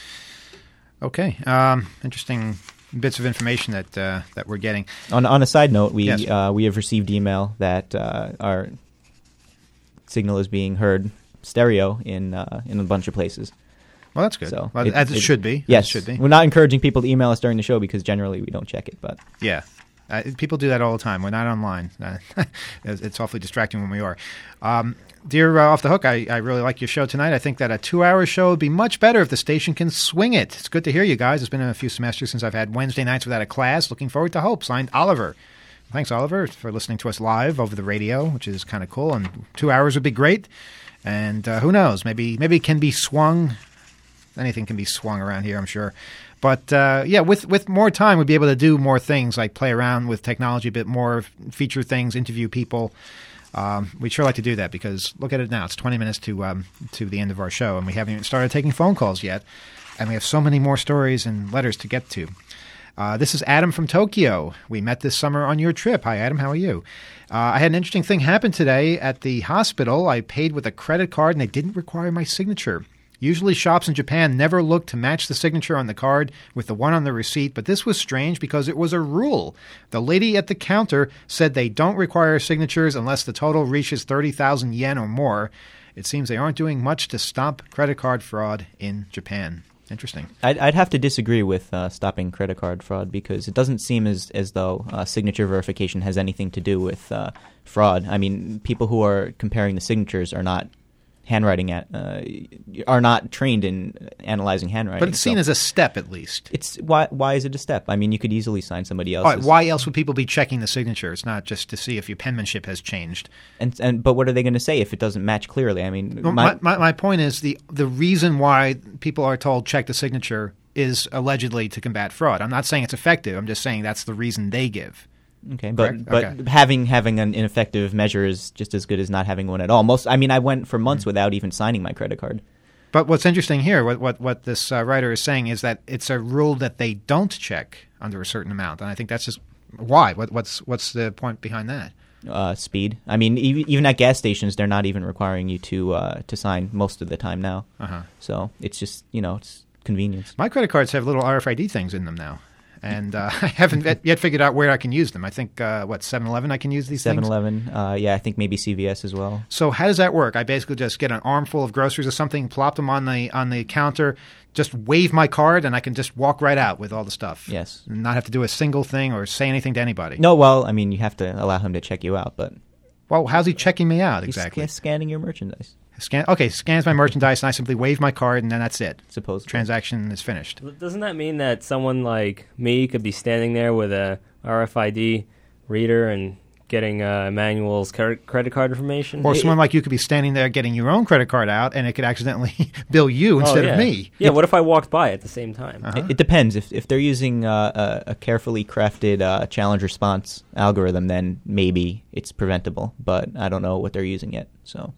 Okay. Interesting bits of information that we're getting. On a side note, we Yes. we have received email that our signal is being heard stereo in a bunch of places. Well, that's good. So Well, as it should be. Yes, As it should be. We're not encouraging people to email us during the show because generally we don't check it. But Yeah. People do that all the time. We're not online. It's awfully distracting when we are. Dear Off the Hook, I really like your show tonight. I think that a 2-hour show would be much better if the station can swing it. It's good to hear you guys. It's been a few semesters since I've had Wednesday nights without a class. Looking forward to Hope. Signed, Oliver. Thanks, Oliver, for listening to us live over the radio, which is kind of cool. And 2 hours would be great. And who knows? Maybe it can be swung. Anything can be swung around here, I'm sure. But, with more time, we'd be able to do more things, like play around with technology a bit more, feature things, interview people. We'd sure like to do that because look at it now. It's 20 minutes to the end of our show, and we haven't even started taking phone calls yet. And we have so many more stories and letters to get to. This is Adam from Tokyo. We met this summer on your trip. Hi, Adam. How are you? I had an interesting thing happen today at the hospital. I paid with a credit card, and they didn't require my signature. Usually shops in Japan never look to match the signature on the card with the one on the receipt, but this was strange because it was a rule. The lady at the counter said they don't require signatures unless the total reaches 30,000 yen or more. It seems they aren't doing much to stop credit card fraud in Japan. Interesting. I'd have to disagree with stopping credit card fraud because it doesn't seem as though signature verification has anything to do with fraud. I mean, people who are comparing the signatures are not are not trained in analyzing handwriting. But it's seen as a step, at least. It's why is it a step? I mean, you could easily sign somebody else's. All right, why else would people be checking the signature? It's not just to see if your penmanship has changed. But what are they going to say if it doesn't match clearly? I mean, my point is the reason why people are told check the signature is allegedly to combat fraud. I'm not saying it's effective. I'm just saying that's the reason they give. Okay, but having an ineffective measure is just as good as not having one at all. I went for months without even signing my credit card. But what's interesting here, what this writer is saying is that it's a rule that they don't check under a certain amount, and I think that's just why. What's the point behind that? Speed. I mean, even at gas stations, they're not even requiring you to sign most of the time now. So it's just it's convenience. My credit cards have little RFID things in them now. And I haven't yet figured out where I can use them. I think, 7-Eleven I can use these things? 7-Eleven, I think maybe CVS as well. So how does that work? I basically just get an armful of groceries or something, plop them on the counter, just wave my card, and I can just walk right out with all the stuff. Yes. And not have to do a single thing or say anything to anybody. No, well, I mean, you have to allow him to check you out, but... Well, how's he checking me out exactly? He's scanning your merchandise. Scans my merchandise, and I simply wave my card, and then that's it. Supposedly. Transaction is finished. Doesn't that mean that someone like me could be standing there with a RFID reader and getting Emmanuel's credit card information? Or someone like you could be standing there getting your own credit card out, and it could accidentally bill you instead of me. Yeah, what if I walked by at the same time? It depends. If they're using a carefully crafted challenge response algorithm, then maybe it's preventable. But I don't know what they're using yet, so...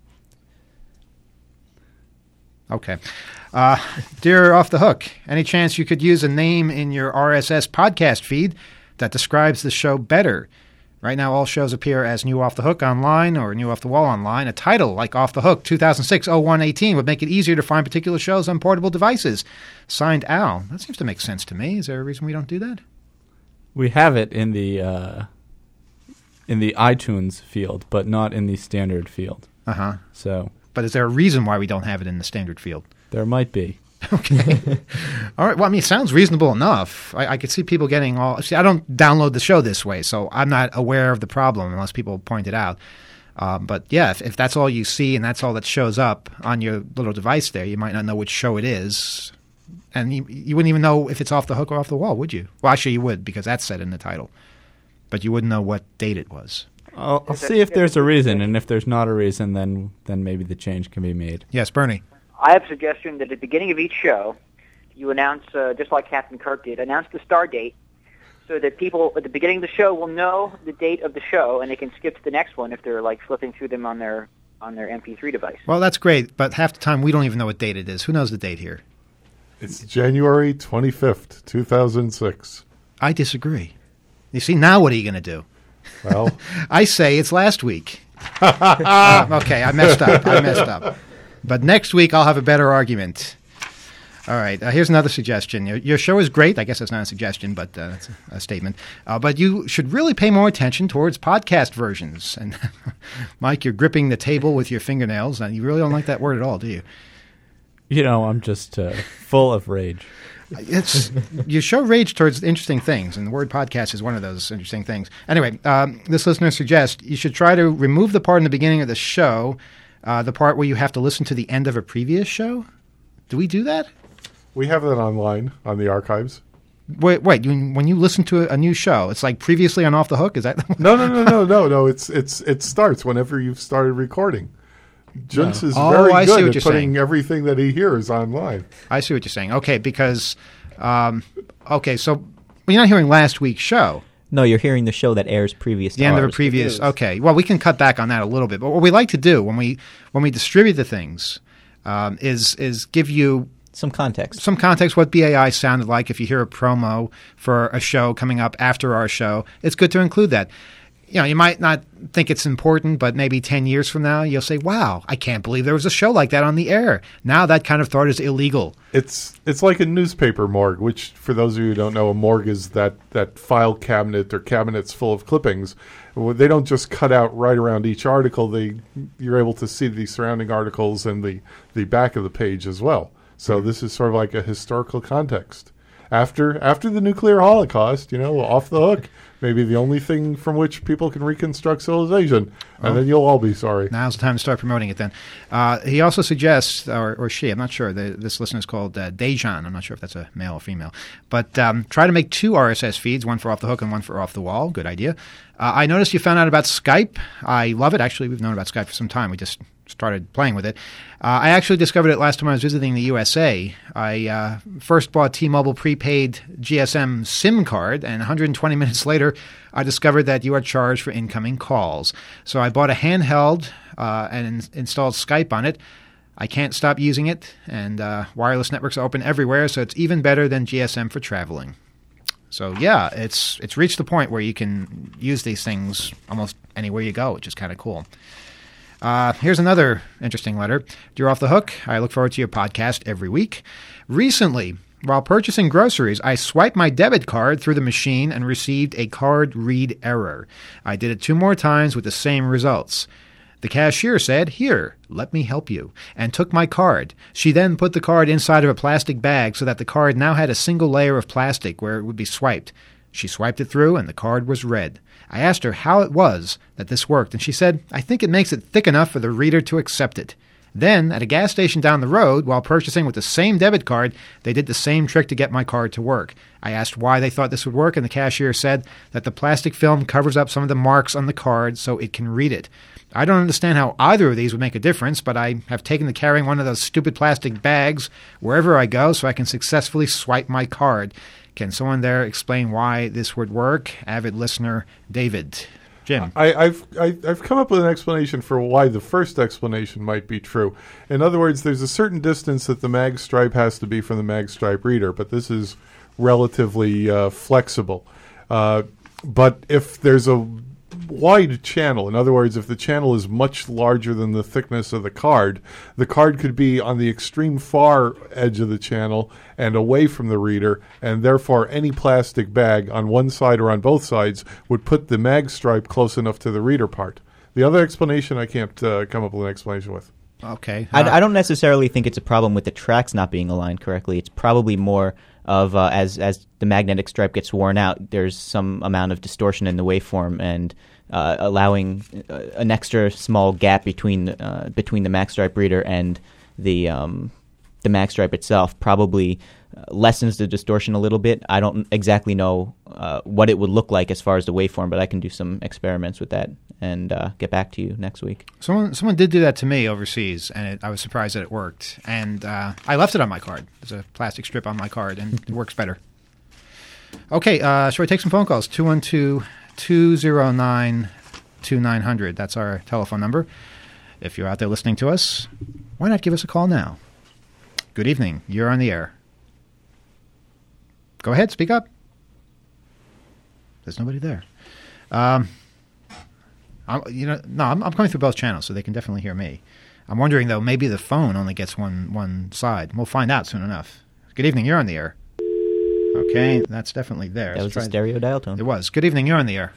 Okay. Dear Off the Hook, any chance you could use a name in your RSS podcast feed that describes the show better? Right now, all shows appear as New Off the Hook online or New Off the Wall online. A title like Off the Hook 2006-01-18 would make it easier to find particular shows on portable devices. Signed, Al. That seems to make sense to me. Is there a reason we don't do that? We have it in the iTunes field, but not in the standard field. So... But is there a reason why we don't have it in the standard field? There might be. Okay. All right. Well, I mean, it sounds reasonable enough. I could see people getting all... See, I don't download the show this way, so I'm not aware of the problem unless people point it out. But, yeah, if that's all you see and that's all that shows up on your little device there, you might not know which show it is. And you wouldn't even know if it's off the hook or off the wall, would you? Well, actually, you would, because that's said in the title. But you wouldn't know what date it was. I'll see if there's a reason, and if there's not a reason, then maybe the change can be made. Yes, Bernie. I have a suggestion that at the beginning of each show, you announce, just like Captain Kirk did, announce the star date so that people at the beginning of the show will know the date of the show, and they can skip to the next one if they're like flipping through them on their MP3 device. Well, that's great, but half the time we don't even know what date it is. Who knows the date here? It's January 25th, 2006. I disagree. You see, now what are you going to do? Well, I say it's last week. Okay, I messed up. But next week I'll have a better argument. All right, here's another suggestion. Your show is great. I guess that's not a suggestion, but it's a statement. But you should really pay more attention towards podcast versions. And Mike, you're gripping the table with your fingernails, and you really don't like that word at all, do you? You know, I'm just full of rage. You show rage towards interesting things, and the word podcast is one of those interesting things. Anyway, this listener suggests you should try to remove the part in the beginning of the show, the part where you have to listen to the end of a previous show. Do we do that? We have that online on the archives. Wait. When you listen to a new show, it's like previously on Off the Hook? Is that? No. It starts whenever you've started recording. Junts is very good at putting everything that he hears online. I see what you're saying. Okay, because so you're not hearing last week's show. No, you're hearing the show that airs previous to the end of a previous. Okay, well, we can cut back on that a little bit. But what we like to do when we distribute the things is give you some context. What BAI sounded like. If you hear a promo for a show coming up after our show, it's good to include that. You know, you might not think it's important, but maybe 10 years from now, you'll say, wow, I can't believe there was a show like that on the air. Now that kind of thought is illegal. It's like a newspaper morgue, which, for those of you who don't know, a morgue is that file cabinet or cabinets full of clippings. They don't just cut out right around each article. You're able to see the surrounding articles and the back of the page as well. So this is sort of like a historical context. After the nuclear holocaust, Off the Hook, maybe the only thing from which people can reconstruct civilization, and then you'll all be sorry. Now's the time to start promoting it then. He also suggests, or she, I'm not sure, this listener is called Dejan. I'm not sure if that's a male or female. But try to make 2 RSS feeds, one for Off the Hook and one for Off the Wall. Good idea. I noticed you found out about Skype. I love it. Actually, we've known about Skype for some time. We just started playing with it. I actually discovered it last time I was visiting the USA. I first bought T-Mobile prepaid GSM SIM card, and 120 minutes later, I discovered that you are charged for incoming calls. So I bought a handheld and installed Skype on it. I can't stop using it, and wireless networks are open everywhere, so it's even better than GSM for traveling. So yeah, it's reached the point where you can use these things almost anywhere you go, which is kind of cool. Here's another interesting letter. Dear Off the Hook, I look forward to your podcast every week. Recently, while purchasing groceries, I swiped my debit card through the machine and received a card read error. I did it 2 more times with the same results. The cashier said, "Here, let me help you," and took my card. She then put the card inside of a plastic bag so that the card now had a single layer of plastic where it would be swiped. She swiped it through, and the card was red. I asked her how it was that this worked, and she said, "I think it makes it thick enough for the reader to accept it." Then, at a gas station down the road, while purchasing with the same debit card, they did the same trick to get my card to work. I asked why they thought this would work, and the cashier said that the plastic film covers up some of the marks on the card so it can read it. I don't understand how either of these would make a difference, but I have taken to carrying one of those stupid plastic bags wherever I go so I can successfully swipe my card. Can someone there explain why this would work? Avid listener, David. Jim. I've come up with an explanation for why the first explanation might be true. In other words, there's a certain distance that the mag stripe has to be from the mag stripe reader, but this is relatively flexible. But if there's a wide channel, in other words, if the channel is much larger than the thickness of the card could be on the extreme far edge of the channel and away from the reader, and therefore any plastic bag on one side or on both sides would put the mag stripe close enough to the reader part. The other explanation I can't come up with an explanation with. Okay. I don't necessarily think it's a problem with the tracks not being aligned correctly. It's probably more of as the magnetic stripe gets worn out, there's some amount of distortion in the waveform, and allowing an extra small gap between the mag stripe reader and the the MagStripe itself probably lessens the distortion a little bit. I don't exactly know what it would look like as far as the waveform, but I can do some experiments with that and get back to you next week. Someone did do that to me overseas, and I was surprised that it worked. And I left it on my card. There's a plastic strip on my card, and it works better. Okay, shall we take some phone calls? 212-209-2900. That's our telephone number. If you're out there listening to us, why not give us a call now? Good evening. You're on the air. Go ahead. Speak up. There's nobody there. I'm coming through both channels, so they can definitely hear me. I'm wondering, though, maybe the phone only gets one side. We'll find out soon enough. Good evening. You're on the air. Okay, that's definitely there. That was a stereo dial tone. It was. Good evening. You're on the air.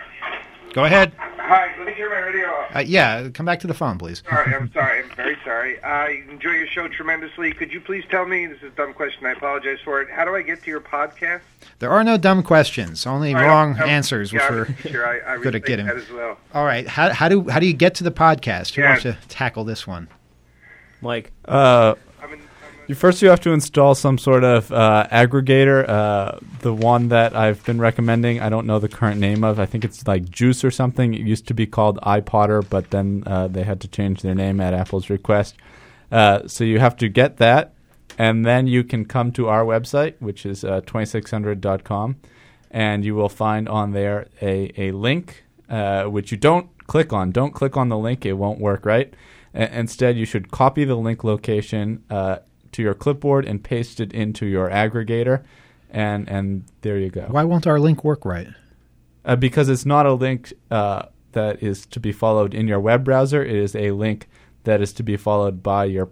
Go ahead. Hi, let me turn my radio off. Yeah, come back to the phone, please. Sorry, I'm very sorry. I enjoy your show tremendously. Could you please tell me, this is a dumb question, I apologize for it, how do I get to your podcast? There are no dumb questions, only wrong answers, which we're I good at getting. That as well. All right, how do you get to the podcast? Who wants to tackle this one? Mike. First, you have to install some sort of aggregator. The one that I've been recommending, I don't know the current name of. I think it's like Juice or something. It used to be called iPodder, but then they had to change their name at Apple's request. So you have to get that, and then you can come to our website, which is 2600.com, and you will find on there a link, which you don't click on. Don't click on the link. It won't work, right? Instead, you should copy the link location to your clipboard and paste it into your aggregator, and there you go. Why won't our link work right? Because it's not a link that is to be followed in your web browser. It is a link that is to be followed by your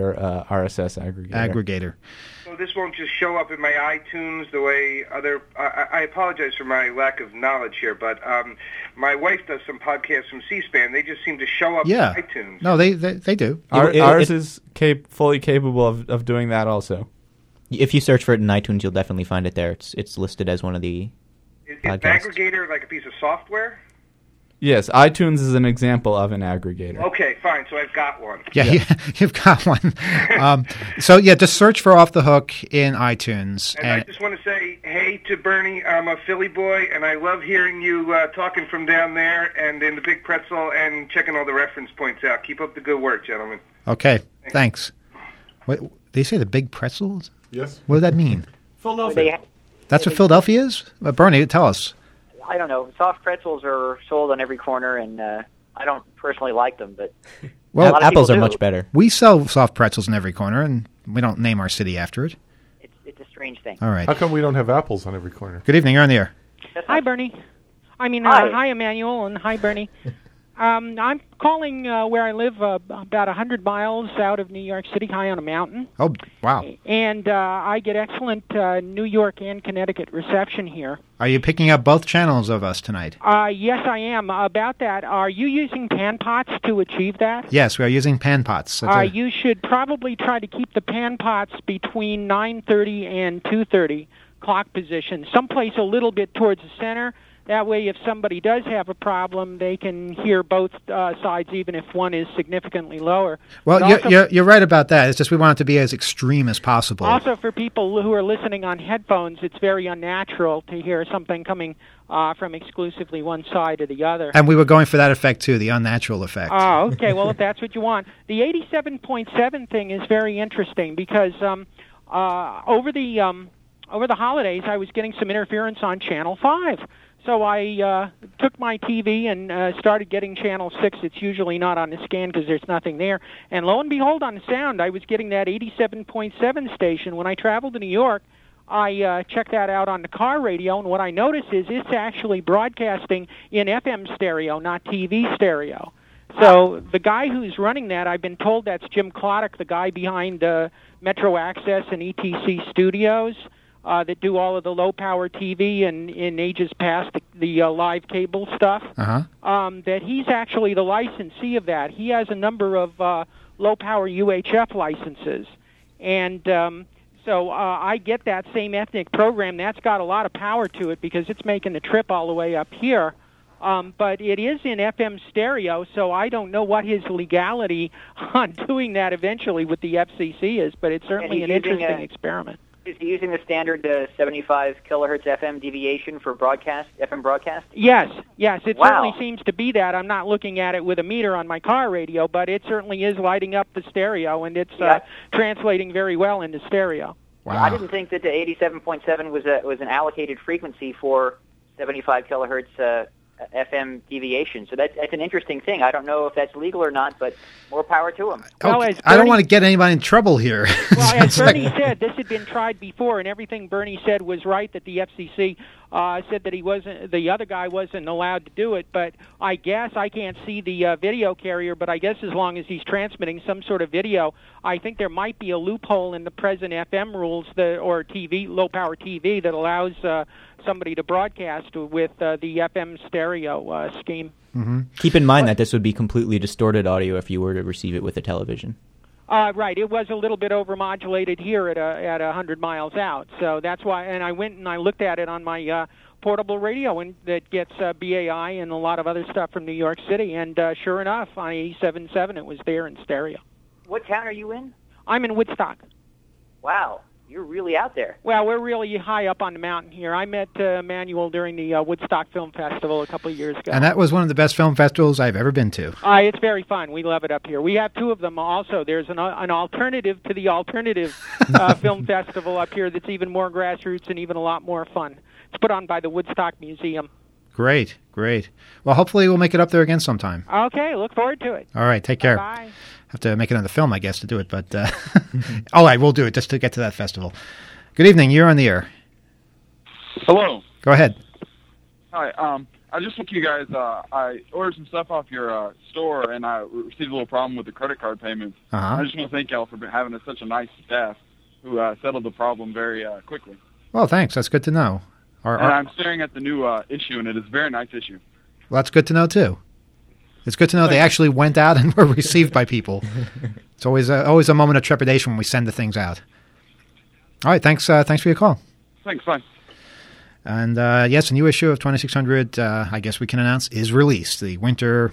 RSS aggregator. So this won't just show up in my iTunes the way other... I apologize for my lack of knowledge here, but my wife does some podcasts from C-SPAN. They just seem to show up in iTunes. No, they do. Ours is fully capable of doing that also. If you search for it in iTunes, you'll definitely find it there. It's listed as one of the podcasts. Is an aggregator like a piece of software? Yes, iTunes is an example of an aggregator. Okay, fine. So I've got one. Yeah. You've got one. Just search for Off the Hook in iTunes. And I just want to say, hey to Bernie. I'm a Philly boy, and I love hearing you talking from down there and in the Big Pretzel and checking all the reference points out. Keep up the good work, gentlemen. Okay, thanks. What, they say the Big Pretzels? Yes. What does that mean? Philadelphia. That's what Philadelphia is? Bernie, tell us. I don't know. Soft pretzels are sold on every corner, and I don't personally like them, but well, apples are do. much better. We sell soft pretzels in every corner, and we don't name our city after it. It's a strange thing. All right. How come we don't have apples on every corner? Good evening. You're on the air. Hi, Bernie. Hi, Emmanuel, and hi, Bernie. I'm calling where I live, about 100 miles out of New York City, high on a mountain. Oh, wow. And I get excellent New York and Connecticut reception here. Are you picking up both channels of us tonight? Yes, I am. About that, are you using pan pots to achieve that? Yes, we are using pan pots. You should probably try to keep the pan pots between 9:30 and 2:30 clock position, someplace a little bit towards the center. That way, if somebody does have a problem, they can hear both sides, even if one is significantly lower. Well, you're right about that. It's just we want it to be as extreme as possible. Also, for people who are listening on headphones, it's very unnatural to hear something coming from exclusively one side or the other. And we were going for that effect, too, the unnatural effect. Oh, okay. Well, if that's what you want. The 87.7 thing is very interesting because over the holidays, I was getting some interference on Channel 5. So I took my TV and started getting Channel 6. It's usually not on the scan because there's nothing there. And lo and behold, on the sound, I was getting that 87.7 station. When I traveled to New York, I checked that out on the car radio, and what I noticed is it's actually broadcasting in FM stereo, not TV stereo. So the guy who's running that, I've been told that's Jim Klodek, the guy behind Metro Access and ETC Studios. That do all of the low-power TV and in ages past, the live cable stuff, that he's actually the licensee of that. He has a number of low-power UHF licenses. And so I get that same ethnic program. That's got a lot of power to it because it's making the trip all the way up here. But it is in FM stereo, so I don't know what his legality on doing that eventually with the FCC is, but it's certainly an interesting experiment. Is he using the standard 75 kilohertz FM deviation for FM broadcast? Yes. It certainly seems to be that. I'm not looking at it with a meter on my car radio, but it certainly is lighting up the stereo, and it's translating very well into stereo. Wow. I didn't think that the 87.7 was an allocated frequency for 75 kilohertz FM deviation. So that's an interesting thing. I don't know if that's legal or not, but more power to him. Well, I don't want to get anybody in trouble here. Well, as Bernie said, this had been tried before, and everything Bernie said was right, that the FCC said that the other guy wasn't allowed to do it, but I guess I can't see the video carrier, but I guess as long as he's transmitting some sort of video, I think there might be a loophole in the present FM rules or TV, low-power TV, that allows somebody to broadcast with the FM stereo scheme. Mm-hmm. Keep in mind that this would be completely distorted audio if you were to receive it with a television. Right. It was a little bit overmodulated here at 100 miles out. So that's why, and I went and I looked at it on my portable radio and that gets BAI and a lot of other stuff from New York City. And sure enough, on 87.7, it was there in stereo. What town are you in? I'm in Woodstock. Wow. You're really out there. Well, we're really high up on the mountain here. I met Manuel during the Woodstock Film Festival a couple of years ago. And that was one of the best film festivals I've ever been to. It's very fun. We love it up here. We have two of them also. There's an alternative to the alternative film festival up here that's even more grassroots and even a lot more fun. It's put on by the woodstock Museum. Great. Well, hopefully we'll make it up there again sometime. Okay, look forward to it. All right, take care. Bye. Have to make another film, I guess, to do it, but all right, we'll do it just to get to that festival. Good evening. You're on the air. Hello. Go ahead. Hi. I just want you guys. I ordered some stuff off your store, and I received a little problem with the credit card payments. I just want to thank y'all for having such a nice staff who settled the problem very quickly. Well, thanks. That's good to know. And I'm staring at the new issue, and it is a very nice issue. Well, that's good to know too. It's good to know they actually went out and were received by people. It's always a moment of trepidation when we send the things out. All right, thanks for your call. Thanks, bye. And yes, a new issue of 2600, I guess we can announce, is released, the winter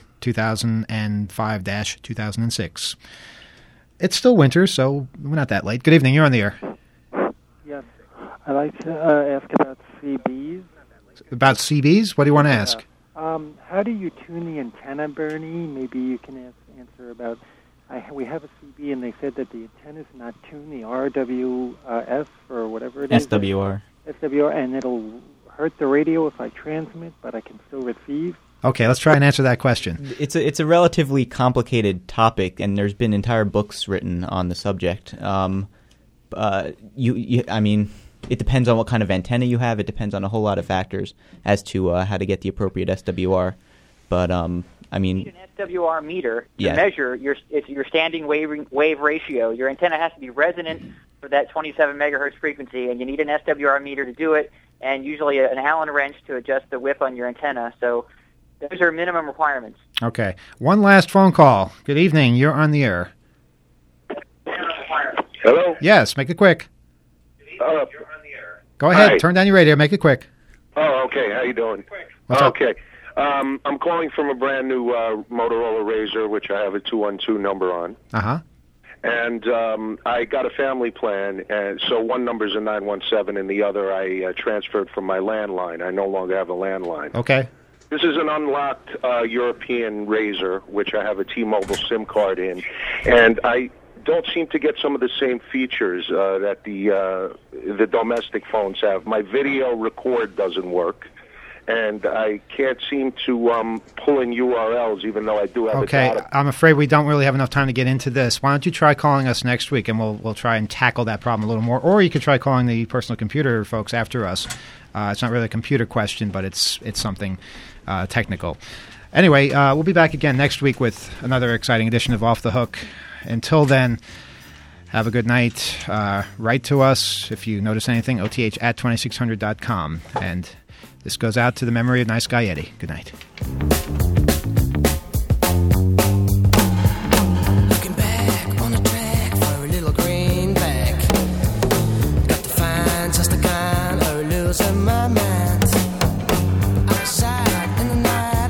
2005-2006. It's still winter, so we're not that late. Good evening, you're on the air. Yes, I'd like to ask about CBs. About CBs? What do you want to ask? How do you tune the antenna, Bernie? Maybe you can answer about... we have a CB, and they said that the antenna's not tuned, the RWS or whatever it is. SWR. SWR, and it'll hurt the radio if I transmit, but I can still receive. Okay, let's try and answer that question. It's a relatively complicated topic, and there's been entire books written on the subject. I mean, it depends on what kind of antenna you have. It depends on a whole lot of factors as to how to get the appropriate SWR. But I mean, you need an SWR meter to measure your standing wave ratio. Your antenna has to be resonant for that 27 megahertz frequency, and you need an SWR meter to do it, and usually an Allen wrench to adjust the width on your antenna. So those are minimum requirements. Okay. One last phone call. Good evening. You're on the air. Hello? Yes, make it quick. Go ahead. Hi. Turn down your radio. Make it quick. Oh, okay. How you doing? What's up? Okay. I'm calling from a brand new Motorola Razr, which I have a 212 number on. Uh-huh. And I got a family plan, and so one number's a 917, and the other I transferred from my landline. I no longer have a landline. Okay. This is an unlocked European Razr, which I have a T-Mobile SIM card in, and I don't seem to get some of the same features that the domestic phones have. My video record doesn't work, and I can't seem to pull in URLs, even though I do have a data. I'm afraid we don't really have enough time to get into this. Why don't you try calling us next week, and we'll try and tackle that problem a little more. Or you could try calling the personal computer folks after us. It's not really a computer question, but it's something technical. Anyway, we'll be back again next week with another exciting edition of Off the Hook. Until then, have a good night. Write to us if you notice anything, oth@2600.com. And this goes out to the memory of Nice Guy Eddie. Good night. Looking back on the track for a little greenback. Got to find just the kind of losing my mind. Outside in the night.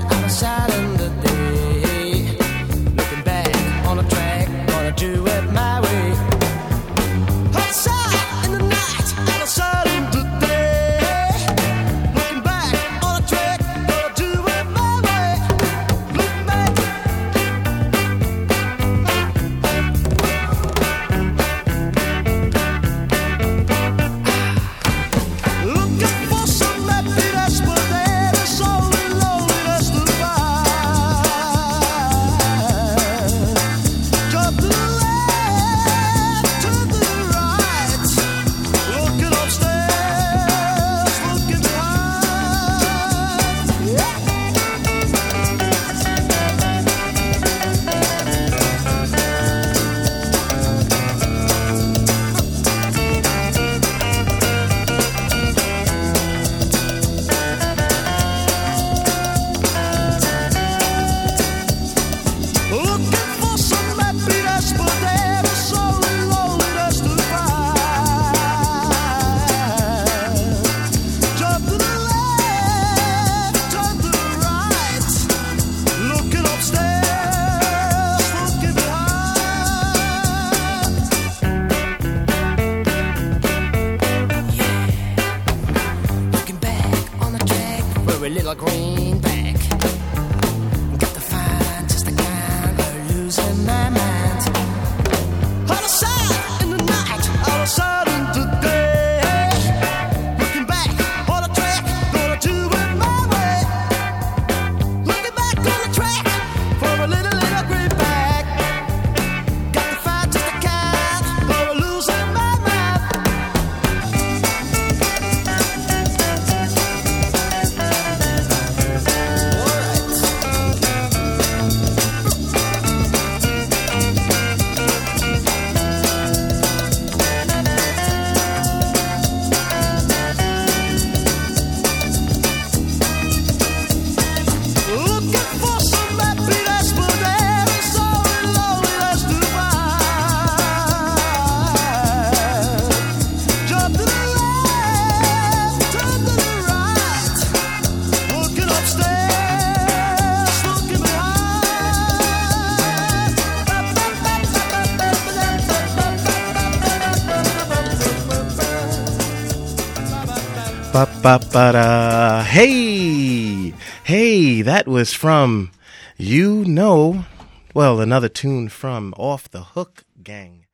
Ba-ba-ba-da. Hey, that was from, another tune from Off the Hook Gang.